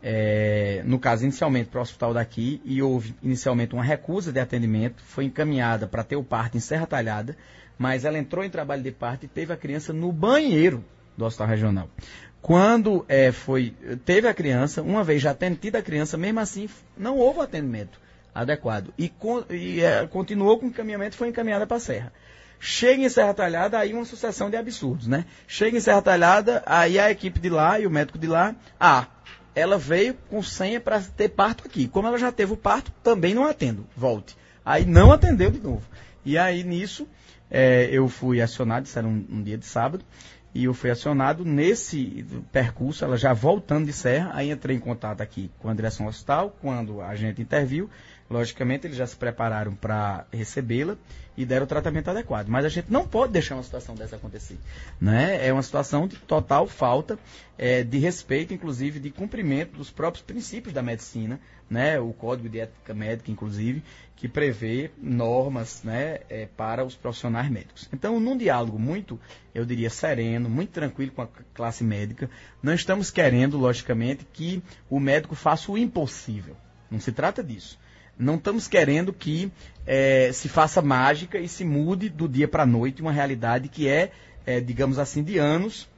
Speaker 2: é, no caso inicialmente para o hospital daqui, e houve inicialmente uma recusa de atendimento, foi encaminhada para ter o parto em Serra Talhada, mas ela entrou em trabalho de parto e teve a criança no banheiro do hospital regional. Quando é, foi, teve a criança, uma vez já tendo tido a criança, mesmo assim não houve atendimento adequado. E, con, e é, continuou com o encaminhamento, foi encaminhada para a Serra. Chega em Serra Talhada, aí uma sucessão de absurdos, né? Chega em Serra Talhada, aí a equipe de lá e o médico de lá, ah, ela veio com senha para ter parto aqui. Como ela já teve o parto, também não atendo, volte. Aí não atendeu de novo. E aí nisso, é, eu fui acionado, isso era um, um dia de sábado, e eu fui acionado nesse percurso, ela já voltando de Serra, aí entrei em contato aqui com a direção do hospital, quando a gente interviu, logicamente eles já se prepararam para recebê-la e deram o tratamento adequado. Mas a gente não pode deixar uma situação dessa acontecer. Né? É uma situação de total falta é, de respeito, inclusive de cumprimento dos próprios princípios da medicina, né? O Código de Ética Médica, inclusive, que prevê normas, né, é, para os profissionais médicos. Então, num diálogo muito, eu diria, sereno, muito tranquilo com a classe médica, não estamos querendo, logicamente, que o médico faça o impossível. Não se trata disso. não estamos querendo que é, se faça mágica e se mude do dia para a noite uma realidade que é, é, digamos assim, de anos,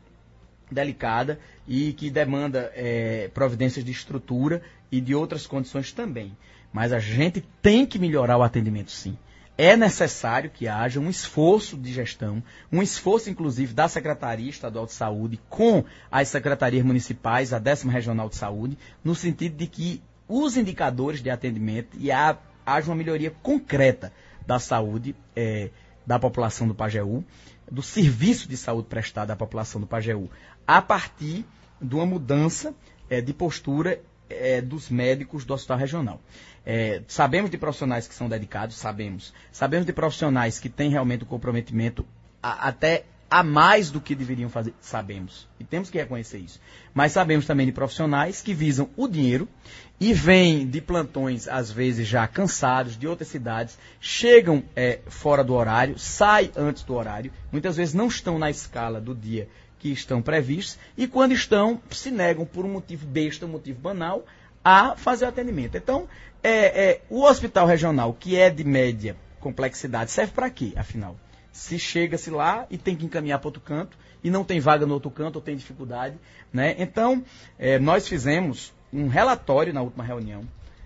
Speaker 2: delicada e que demanda é, providências de estrutura e de outras condições também. Mas a gente tem que melhorar o atendimento, sim. É necessário que haja um esforço de gestão, um esforço, inclusive, da Secretaria Estadual de Saúde com as secretarias municipais, a décima Regional de Saúde, no sentido de que os indicadores de atendimento e a, haja uma melhoria concreta da saúde é, da população do Pajeú, do serviço de saúde prestado à população do Pajeú, a partir de uma mudança é, de postura é, dos médicos do Hospital Regional. É, sabemos de profissionais que são dedicados, sabemos. Sabemos de profissionais que têm realmente o comprometimento a, até a mais do que deveriam fazer, sabemos. E temos que reconhecer isso. Mas sabemos também de profissionais que visam o dinheiro e vêm de plantões, às vezes já cansados, de outras cidades, chegam é, fora do horário, saem antes do horário, muitas vezes não estão na escala do dia que estão previstos e quando estão, se negam por um motivo besta, um motivo banal, a fazer o atendimento. Então, é, é, o hospital regional, que é de média complexidade, serve para quê, afinal? Se chega-se lá e tem que encaminhar para outro canto, e não tem vaga no outro canto, ou tem dificuldade, né? Então, é, nós fizemos um relatório na última reunião,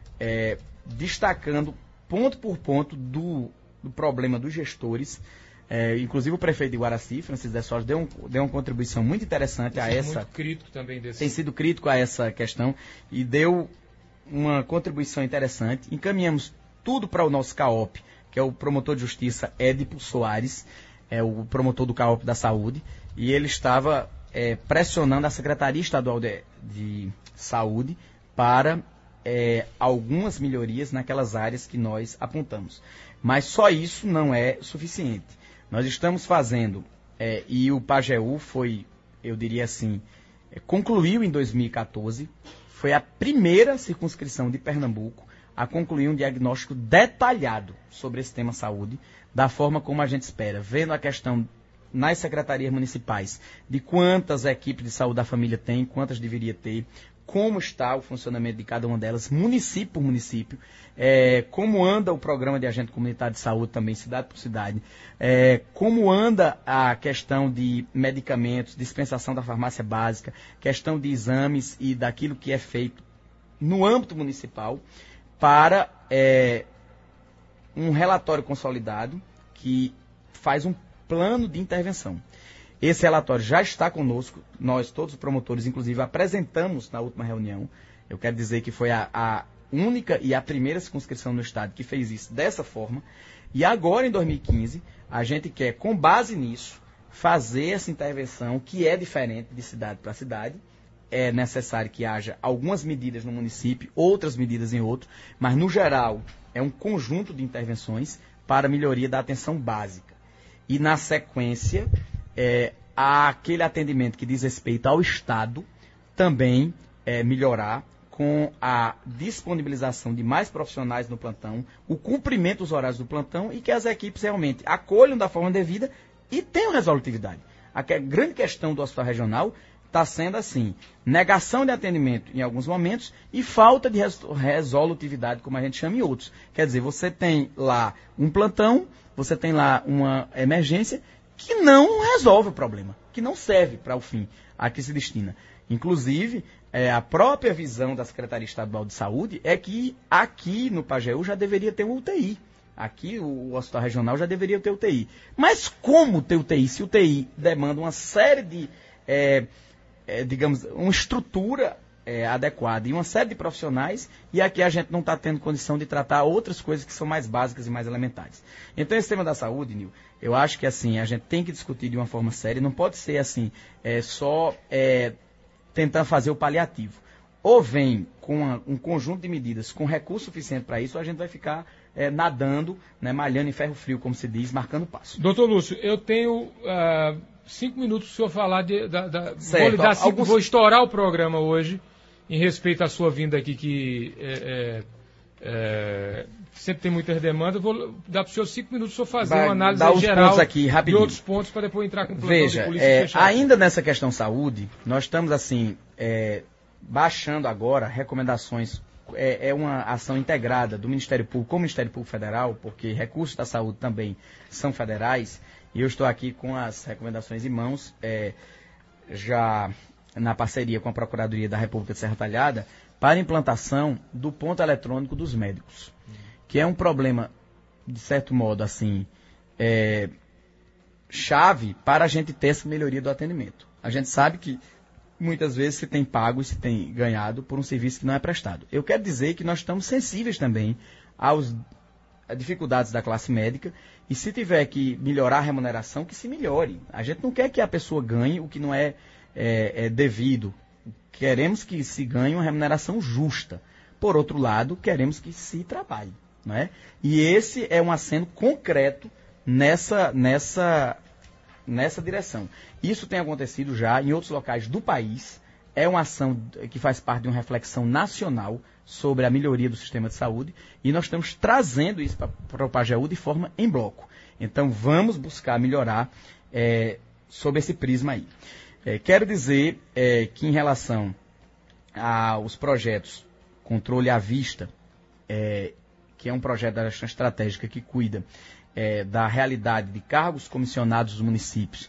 Speaker 2: é, destacando ponto por ponto do, do problema dos gestores. É, inclusive o prefeito de Guaraci, Francisco de Soares, deu, um, deu uma contribuição muito interessante a essa. Muito
Speaker 1: crítico também desse.
Speaker 2: Tem sido crítico a essa questão e deu uma contribuição interessante. Encaminhamos tudo para o nosso C A O P, que é o promotor de justiça Édipo Soares, é o promotor do C A O P da Saúde, e ele estava é, pressionando a Secretaria Estadual de, de Saúde para é, algumas melhorias naquelas áreas que nós apontamos. Mas só isso não é suficiente. Nós estamos fazendo, é, e o Pajeú foi, eu diria assim, é, concluiu em dois mil e quatorze, foi a primeira circunscrição de Pernambuco a concluir um diagnóstico detalhado sobre esse tema saúde, da forma como a gente espera, vendo a questão nas secretarias municipais de quantas equipes de saúde da família tem, quantas deveria ter, como está o funcionamento de cada uma delas, município por município, é, como anda o programa de agente comunitário de saúde também, cidade por cidade, é, como anda a questão de medicamentos, dispensação da farmácia básica, questão de exames e daquilo que é feito no âmbito municipal, para é, um relatório consolidado que faz um plano de intervenção. Esse relatório já está conosco, nós todos os promotores, inclusive, apresentamos na última reunião. Eu quero dizer que foi a, a única e a primeira circunscrição no estado que fez isso dessa forma. E agora, em dois mil e quinze, a gente quer, com base nisso, fazer essa intervenção que é diferente de cidade para cidade. É necessário que haja algumas medidas no município, outras medidas em outro, mas, no geral, é um conjunto de intervenções para a melhoria da atenção básica. E, na sequência, é, aquele atendimento que diz respeito ao Estado também é, melhorar com a disponibilização de mais profissionais no plantão, o cumprimento dos horários do plantão e que as equipes realmente acolham da forma devida e tenham resolutividade. A grande questão do Hospital Regional está sendo assim, negação de atendimento em alguns momentos e falta de resolutividade, como a gente chama, em outros. Quer dizer, você tem lá um plantão, você tem lá uma emergência que não resolve o problema, que não serve para o fim a que se destina. Inclusive, é, a própria visão da Secretaria Estadual de Saúde é que aqui no Pajeú já deveria ter um U T I. Aqui o, o Hospital Regional já deveria ter U T I. Mas como ter U T I se o U T I demanda uma série de... É, É, digamos, uma estrutura é, adequada e uma série de profissionais, e aqui a gente não está tendo condição de tratar outras coisas que são mais básicas e mais elementares. Então, esse tema da saúde, Nil, eu acho que assim, a gente tem que discutir de uma forma séria, não pode ser assim, é, só é, tentar fazer o paliativo. Ou vem com uma, um conjunto de medidas com recurso suficiente para isso, ou a gente vai ficar é, nadando, né, malhando em ferro frio, como se diz, marcando passo.
Speaker 1: Doutor Lúcio, eu tenho... Uh... Cinco minutos para o senhor falar de, da, da
Speaker 2: certo,
Speaker 1: vou, lhe dar cinco,
Speaker 2: alguns...
Speaker 1: vou estourar o programa hoje em respeito à sua vinda aqui, que é, é, é, sempre tem muitas demandas. Vou dar para o senhor cinco minutos para o senhor fazer
Speaker 2: Vai,
Speaker 1: uma análise geral
Speaker 2: aqui,
Speaker 1: de outros pontos para depois entrar com o plantão
Speaker 2: Veja,
Speaker 1: de polícia
Speaker 2: é,
Speaker 1: fechado.
Speaker 2: Ainda nessa questão saúde, nós estamos assim é, baixando agora recomendações é, é uma ação integrada do Ministério Público com o Ministério Público Federal, porque recursos da saúde também são federais, e eu estou aqui com as recomendações em mãos, é, já na parceria com a Procuradoria da República de Serra Talhada, para a implantação do ponto eletrônico dos médicos, uhum. que é um problema, de certo modo, assim, é, chave para a gente ter essa melhoria do atendimento. A gente sabe que muitas vezes se tem pago e se tem ganhado por um serviço que não é prestado. Eu quero dizer que nós estamos sensíveis também aos, às dificuldades da classe médica, e se tiver que melhorar a remuneração, que se melhore. A gente não quer que a pessoa ganhe o que não é, é, é devido. Queremos que se ganhe uma remuneração justa. Por outro lado, queremos que se trabalhe. Não é? E esse é um aceno concreto nessa, nessa, nessa direção. Isso tem acontecido já em outros locais do país. É uma ação que faz parte de uma reflexão nacional sobre a melhoria do sistema de saúde, e nós estamos trazendo isso para o Pajeú de forma em bloco. Então, vamos buscar melhorar é, sob esse prisma aí. É, quero dizer é, que em relação aos projetos Controle à Vista, é, que é um projeto da gestão estratégica que cuida é, da realidade de cargos comissionados dos municípios,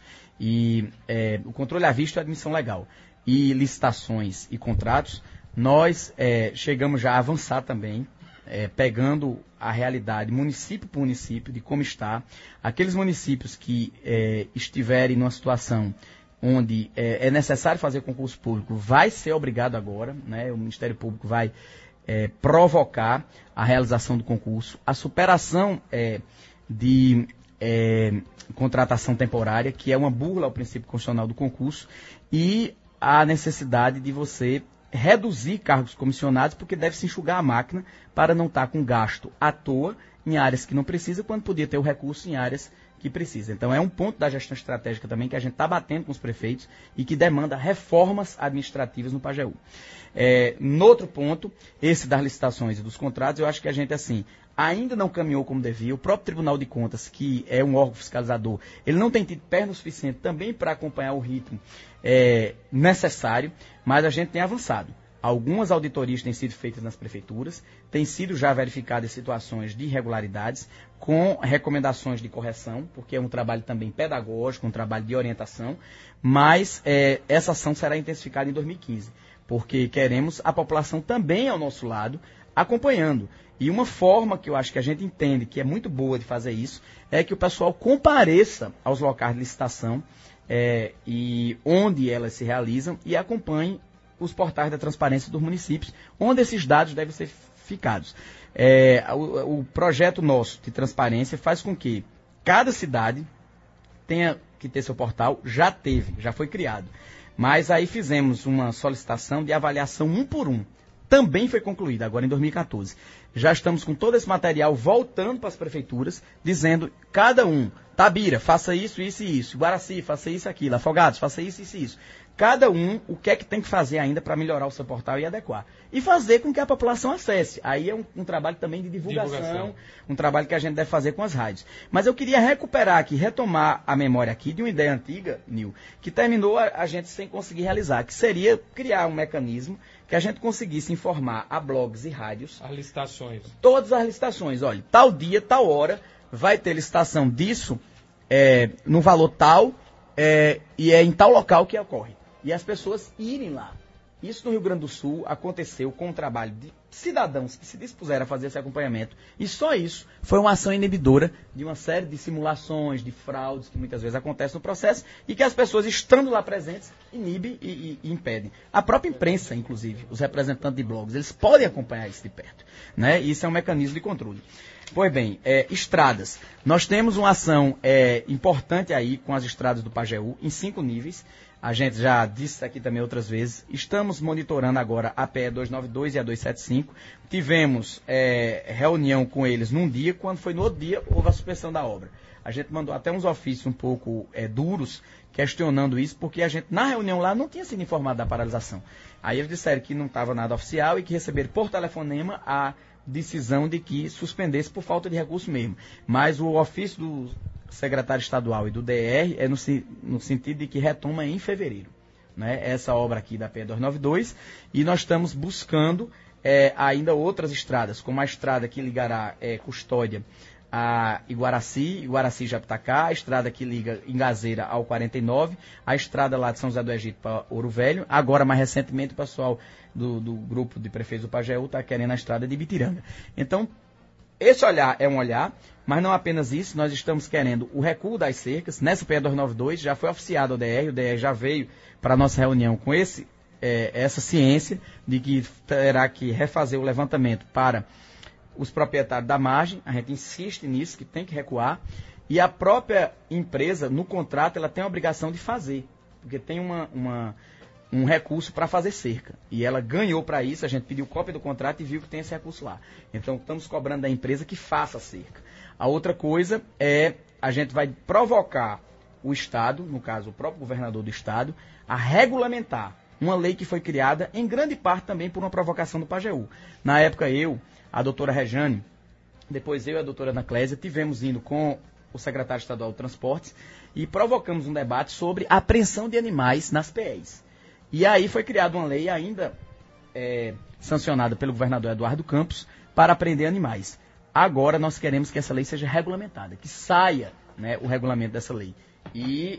Speaker 2: e é, o controle à vista é a admissão legal, e licitações e contratos, nós é, chegamos já a avançar também, é, pegando a realidade município por município de como está. Aqueles municípios que é, estiverem numa situação onde é, é necessário fazer concurso público, vai ser obrigado agora, né? O Ministério Público vai é, provocar a realização do concurso, a superação é, de é, contratação temporária, que é uma burla ao princípio constitucional do concurso, e a necessidade de você reduzir cargos comissionados, porque deve se enxugar a máquina para não estar com gasto à toa em áreas que não precisa, quando podia ter o recurso em áreas que precisa. Então é um ponto da gestão estratégica também que a gente está batendo com os prefeitos e que demanda reformas administrativas no Pajeú. É, no outro ponto, esse das licitações e dos contratos, eu acho que a gente, assim, ainda não caminhou como devia. O próprio Tribunal de Contas, que é um órgão fiscalizador, ele não tem tido perna suficiente também para acompanhar o ritmo é, necessário, mas a gente tem avançado. Algumas auditorias têm sido feitas nas prefeituras, têm sido já verificadas situações de irregularidades, com recomendações de correção, porque é um trabalho também pedagógico, um trabalho de orientação, mas é, essa ação será intensificada em dois mil e quinze, porque queremos a população também ao nosso lado, acompanhando. E uma forma que eu acho que a gente entende que é muito boa de fazer isso, é que o pessoal compareça aos locais de licitação, é, e onde elas se realizam, e acompanhe os portais da transparência dos municípios, onde esses dados devem ser ficados. É, o, o projeto nosso de transparência faz com que cada cidade tenha que ter seu portal, já teve, já foi criado. Mas aí fizemos uma solicitação de avaliação um por um. Também foi concluída, agora em dois mil e quatorze. Já estamos com todo esse material voltando para as prefeituras, dizendo, cada um, Tabira, faça isso, isso e isso. Guaraci, faça isso, aquilo. Afogados, faça isso, isso e isso. Cada um, o que é que tem que fazer ainda para melhorar o seu portal e adequar. E fazer com que a população acesse. Aí é um, um trabalho também de divulgação, divulgação, um trabalho que a gente deve fazer com as rádios. Mas eu queria recuperar aqui, retomar a memória aqui de uma ideia antiga, Nil, que terminou a, a gente sem conseguir realizar, que seria criar um mecanismo que a gente conseguisse informar a blogs e rádios.
Speaker 1: As licitações.
Speaker 2: Todas as licitações. Olha, tal dia, tal hora, vai ter licitação disso, é, no valor tal, é, e é em tal local que ocorre. E as pessoas irem lá. Isso no Rio Grande do Sul aconteceu com um trabalho de cidadãos que se dispuseram a fazer esse acompanhamento. E só isso foi uma ação inibidora de uma série de simulações, de fraudes que muitas vezes acontecem no processo e que as pessoas, estando lá presentes, inibem e, e, e impedem. A própria imprensa, inclusive, os representantes de blogs, eles podem acompanhar isso de perto. Né? E isso é um mecanismo de controle. Pois bem, é, estradas. Nós temos uma ação é, importante aí com as estradas do Pajeú, em cinco níveis. A gente já disse aqui também outras vezes. Estamos monitorando agora a P E duzentos e noventa e dois e a duzentos e setenta e cinco. Tivemos é, reunião com eles num dia, quando foi no outro dia, houve a suspensão da obra. A gente mandou até uns ofícios um pouco é, duros, questionando isso, porque a gente, na reunião lá, não tinha sido informado da paralisação. Aí eles disseram que não estava nada oficial e que receberam por telefonema a decisão de que suspendesse por falta de recurso mesmo. Mas o ofício do secretário estadual e do D R é no, no sentido de que retoma em fevereiro, né, essa obra aqui da P E duzentos e noventa e dois, e nós estamos buscando é, ainda outras estradas, como a estrada que ligará é, Custódia a Iguaraci, Iguaraci-Japitacá, a estrada que liga Ingazeira ao quarenta e nove, a estrada lá de São José do Egito para Ouro Velho. Agora, mais recentemente, o pessoal do, do grupo de prefeitos do Pajeú está querendo a estrada de Ibitiranga. Então, esse olhar é um olhar, mas não apenas isso, nós estamos querendo o recuo das cercas. Nessa P E duzentos e noventa e dois já foi oficiado o D R, o D R já veio para a nossa reunião com esse, é, essa ciência de que terá que refazer o levantamento para os proprietários da margem. A gente insiste nisso, que tem que recuar, e a própria empresa, no contrato, ela tem a obrigação de fazer, porque tem uma, uma, um recurso para fazer cerca, e ela ganhou para isso. A gente pediu cópia do contrato e viu que tem esse recurso lá. Então, estamos cobrando da empresa que faça a cerca. A outra coisa é, a gente vai provocar o Estado, no caso, o próprio governador do Estado, a regulamentar uma lei que foi criada, em grande parte também por uma provocação do Pajeú. Na época, eu, a doutora Rejane, depois eu e a doutora Ana Clésia, tivemos indo com o secretário estadual de Transportes e provocamos um debate sobre a apreensão de animais nas P Es. E aí foi criada uma lei ainda é, sancionada pelo governador Eduardo Campos para apreender animais. Agora nós queremos que essa lei seja regulamentada, que saia, né, o regulamento dessa lei. E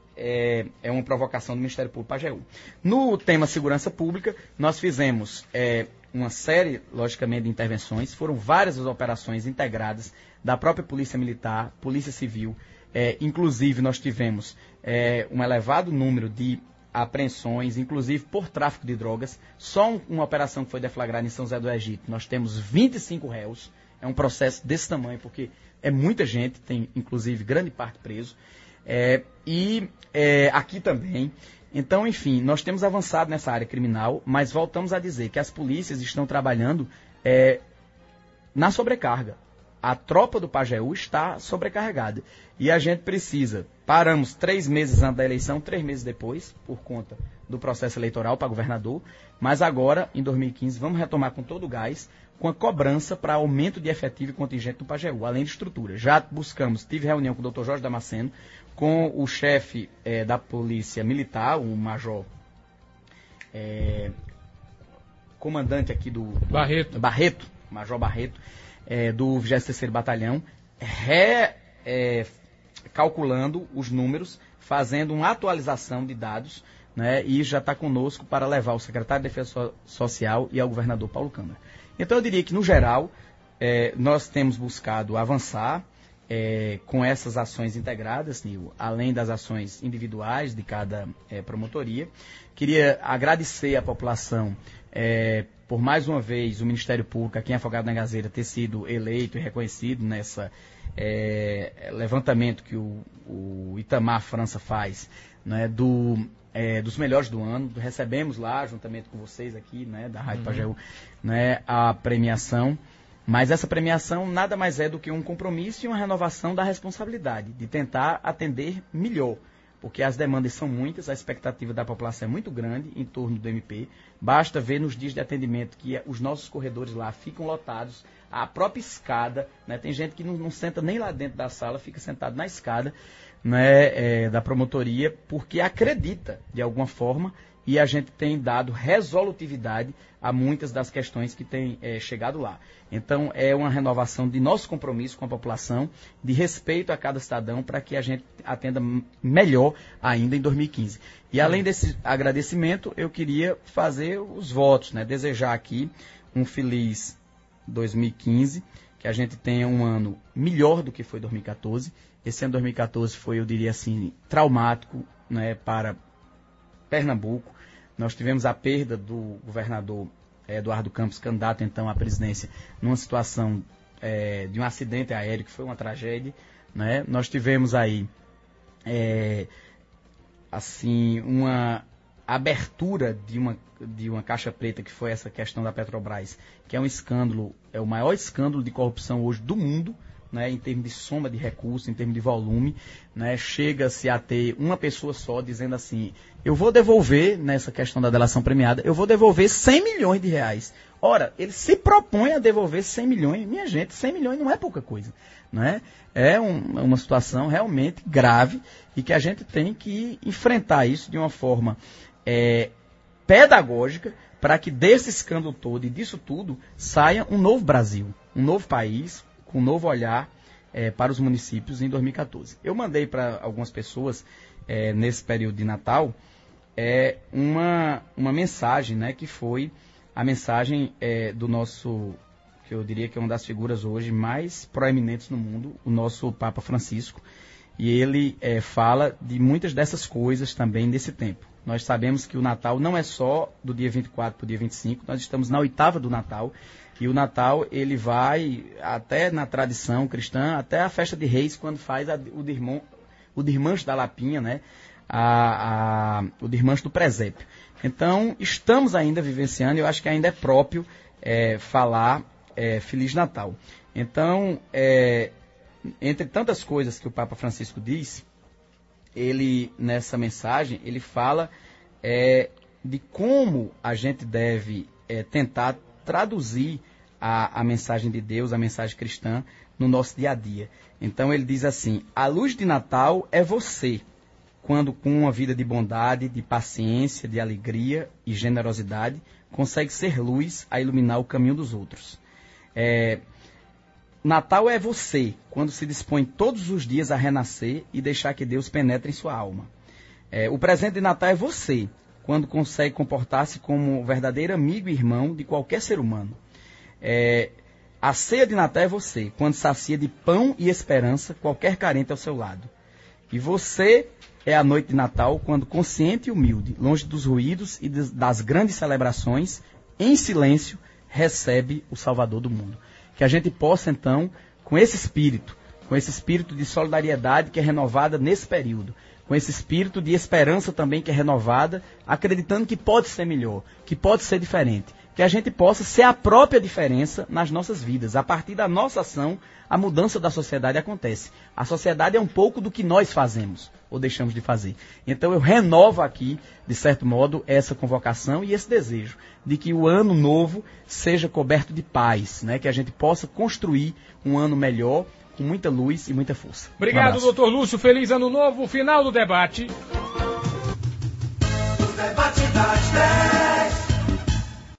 Speaker 2: é, é uma provocação do Ministério Público Pajeú. No tema segurança pública, nós fizemos é, uma série, logicamente, de intervenções. Foram várias as operações integradas da própria Polícia Militar, Polícia Civil. É, inclusive, nós tivemos é, um elevado número de apreensões, inclusive por tráfico de drogas. Só um, uma operação que foi deflagrada em São José do Egito, nós temos vinte e cinco réus. É um processo desse tamanho, porque é muita gente, tem inclusive grande parte preso. É, e é, aqui também. Então, enfim, nós temos avançado nessa área criminal, mas voltamos a dizer que as polícias estão trabalhando é, na sobrecarga. A tropa do Pajeú está sobrecarregada. E a gente precisa, paramos três meses antes da eleição, três meses depois, por conta do processo eleitoral para governador, mas agora, em dois mil e quinze, vamos retomar com todo o gás, com a cobrança para aumento de efetivo e contingente do Pajeú, além de estrutura. Já buscamos, tive reunião com o doutor Jorge Damasceno, com o chefe é, da Polícia Militar, o major, é, comandante aqui do, do
Speaker 1: Barreto,
Speaker 2: Barreto major Barreto, é, do vigésimo terceiro Batalhão, re, é, calculando os números, fazendo uma atualização de dados, né, e já está conosco para levar ao secretário de Defesa Social e ao governador Paulo Câmara. Então eu diria que, no geral, é, nós temos buscado avançar é, com essas ações integradas, Nil, além das ações individuais de cada é, promotoria. Queria agradecer à população é, por mais uma vez o Ministério Público, aqui em Afogados da Engazeira, ter sido eleito e reconhecido nessa é, levantamento que o, o Itamar França faz, né, do... É, dos melhores do ano. Recebemos lá, juntamente com vocês aqui, né, da Rádio uhum. Pajeú, né, a premiação. Mas essa premiação nada mais é do que um compromisso e uma renovação da responsabilidade, de tentar atender melhor, porque as demandas são muitas, a expectativa da população é muito grande em torno do M P. Basta ver nos dias de atendimento que os nossos corredores lá ficam lotados, a própria escada, né, tem gente que não, não senta nem lá dentro da sala, fica sentado na escada, né, é, da promotoria, porque acredita, de alguma forma, e a gente tem dado resolutividade a muitas das questões que têm é, chegado lá. Então, é uma renovação de nosso compromisso com a população, de respeito a cada cidadão, para que a gente atenda melhor ainda em dois mil e quinze. E além desse agradecimento, eu queria fazer os votos, né, desejar aqui um feliz dois mil e quinze, que a gente tenha um ano melhor do que foi dois mil e quatorze. Esse ano dois mil e quatorze foi, eu diria assim, traumático, né, para Pernambuco. Nós tivemos a perda do governador Eduardo Campos, candidato então à presidência, numa situação é, de um acidente aéreo, que foi uma tragédia, né? Nós tivemos aí é, assim, uma abertura de uma, de uma caixa preta, que foi essa questão da Petrobras, que é um escândalo, é o maior escândalo de corrupção hoje do mundo, né, em termos de soma de recursos, em termos de volume, né, chega-se a ter uma pessoa só dizendo assim: eu vou devolver, nessa questão da delação premiada, eu vou devolver cem milhões de reais. Ora, ele se propõe a devolver cem milhões, minha gente, cem milhões não é pouca coisa, né? É um, uma situação realmente grave e que a gente tem que enfrentar isso de uma forma é, pedagógica, para que desse escândalo todo e disso tudo saia um novo Brasil, um novo país, com um novo olhar é, para os municípios em dois mil e quatorze. Eu mandei para algumas pessoas, é, nesse período de Natal, é, uma, uma mensagem, né, que foi a mensagem é, do nosso, que eu diria que é uma das figuras hoje mais proeminentes no mundo, o nosso Papa Francisco, e ele é, fala de muitas dessas coisas também nesse tempo. Nós sabemos que o Natal não é só do dia vinte e quatro para o dia vinte e cinco, nós estamos na oitava do Natal, e o Natal ele vai até na tradição cristã, até a festa de Reis, quando faz a, o, dirmão, o dirmanche da Lapinha, né? a, a, o dirmanche do presépio. Então, estamos ainda vivenciando, eu acho que ainda é próprio é, falar é, Feliz Natal. Então, é, entre tantas coisas que o Papa Francisco diz, ele, nessa mensagem, ele fala é, de como a gente deve é, tentar traduzir a, a mensagem de Deus, a mensagem cristã, no nosso dia a dia. Então, ele diz assim: a luz de Natal é você, quando com uma vida de bondade, de paciência, de alegria e generosidade, consegue ser luz a iluminar o caminho dos outros. É, Natal é você, quando se dispõe todos os dias a renascer e deixar que Deus penetre em sua alma. É, o presente de Natal é você, quando consegue comportar-se como um verdadeiro amigo e irmão de qualquer ser humano. É, a ceia de Natal é você, quando sacia de pão e esperança qualquer carente ao seu lado. E você é a noite de Natal, quando consciente e humilde, longe dos ruídos e das grandes celebrações, em silêncio, recebe o Salvador do mundo. Que a gente possa, então, com esse espírito, com esse espírito de solidariedade que é renovada nesse período, com esse espírito de esperança também que é renovada, acreditando que pode ser melhor, que pode ser diferente, que a gente possa ser a própria diferença nas nossas vidas. A partir da nossa ação, a mudança da sociedade acontece. A sociedade é um pouco do que nós fazemos ou deixamos de fazer. Então eu renovo aqui, de certo modo, essa convocação e esse desejo de que o ano novo seja coberto de paz, né? Que a gente possa construir um ano melhor, com muita luz e muita força.
Speaker 1: Obrigado, um doutor Lúcio. Feliz ano novo. Final do debate. O debate das dez.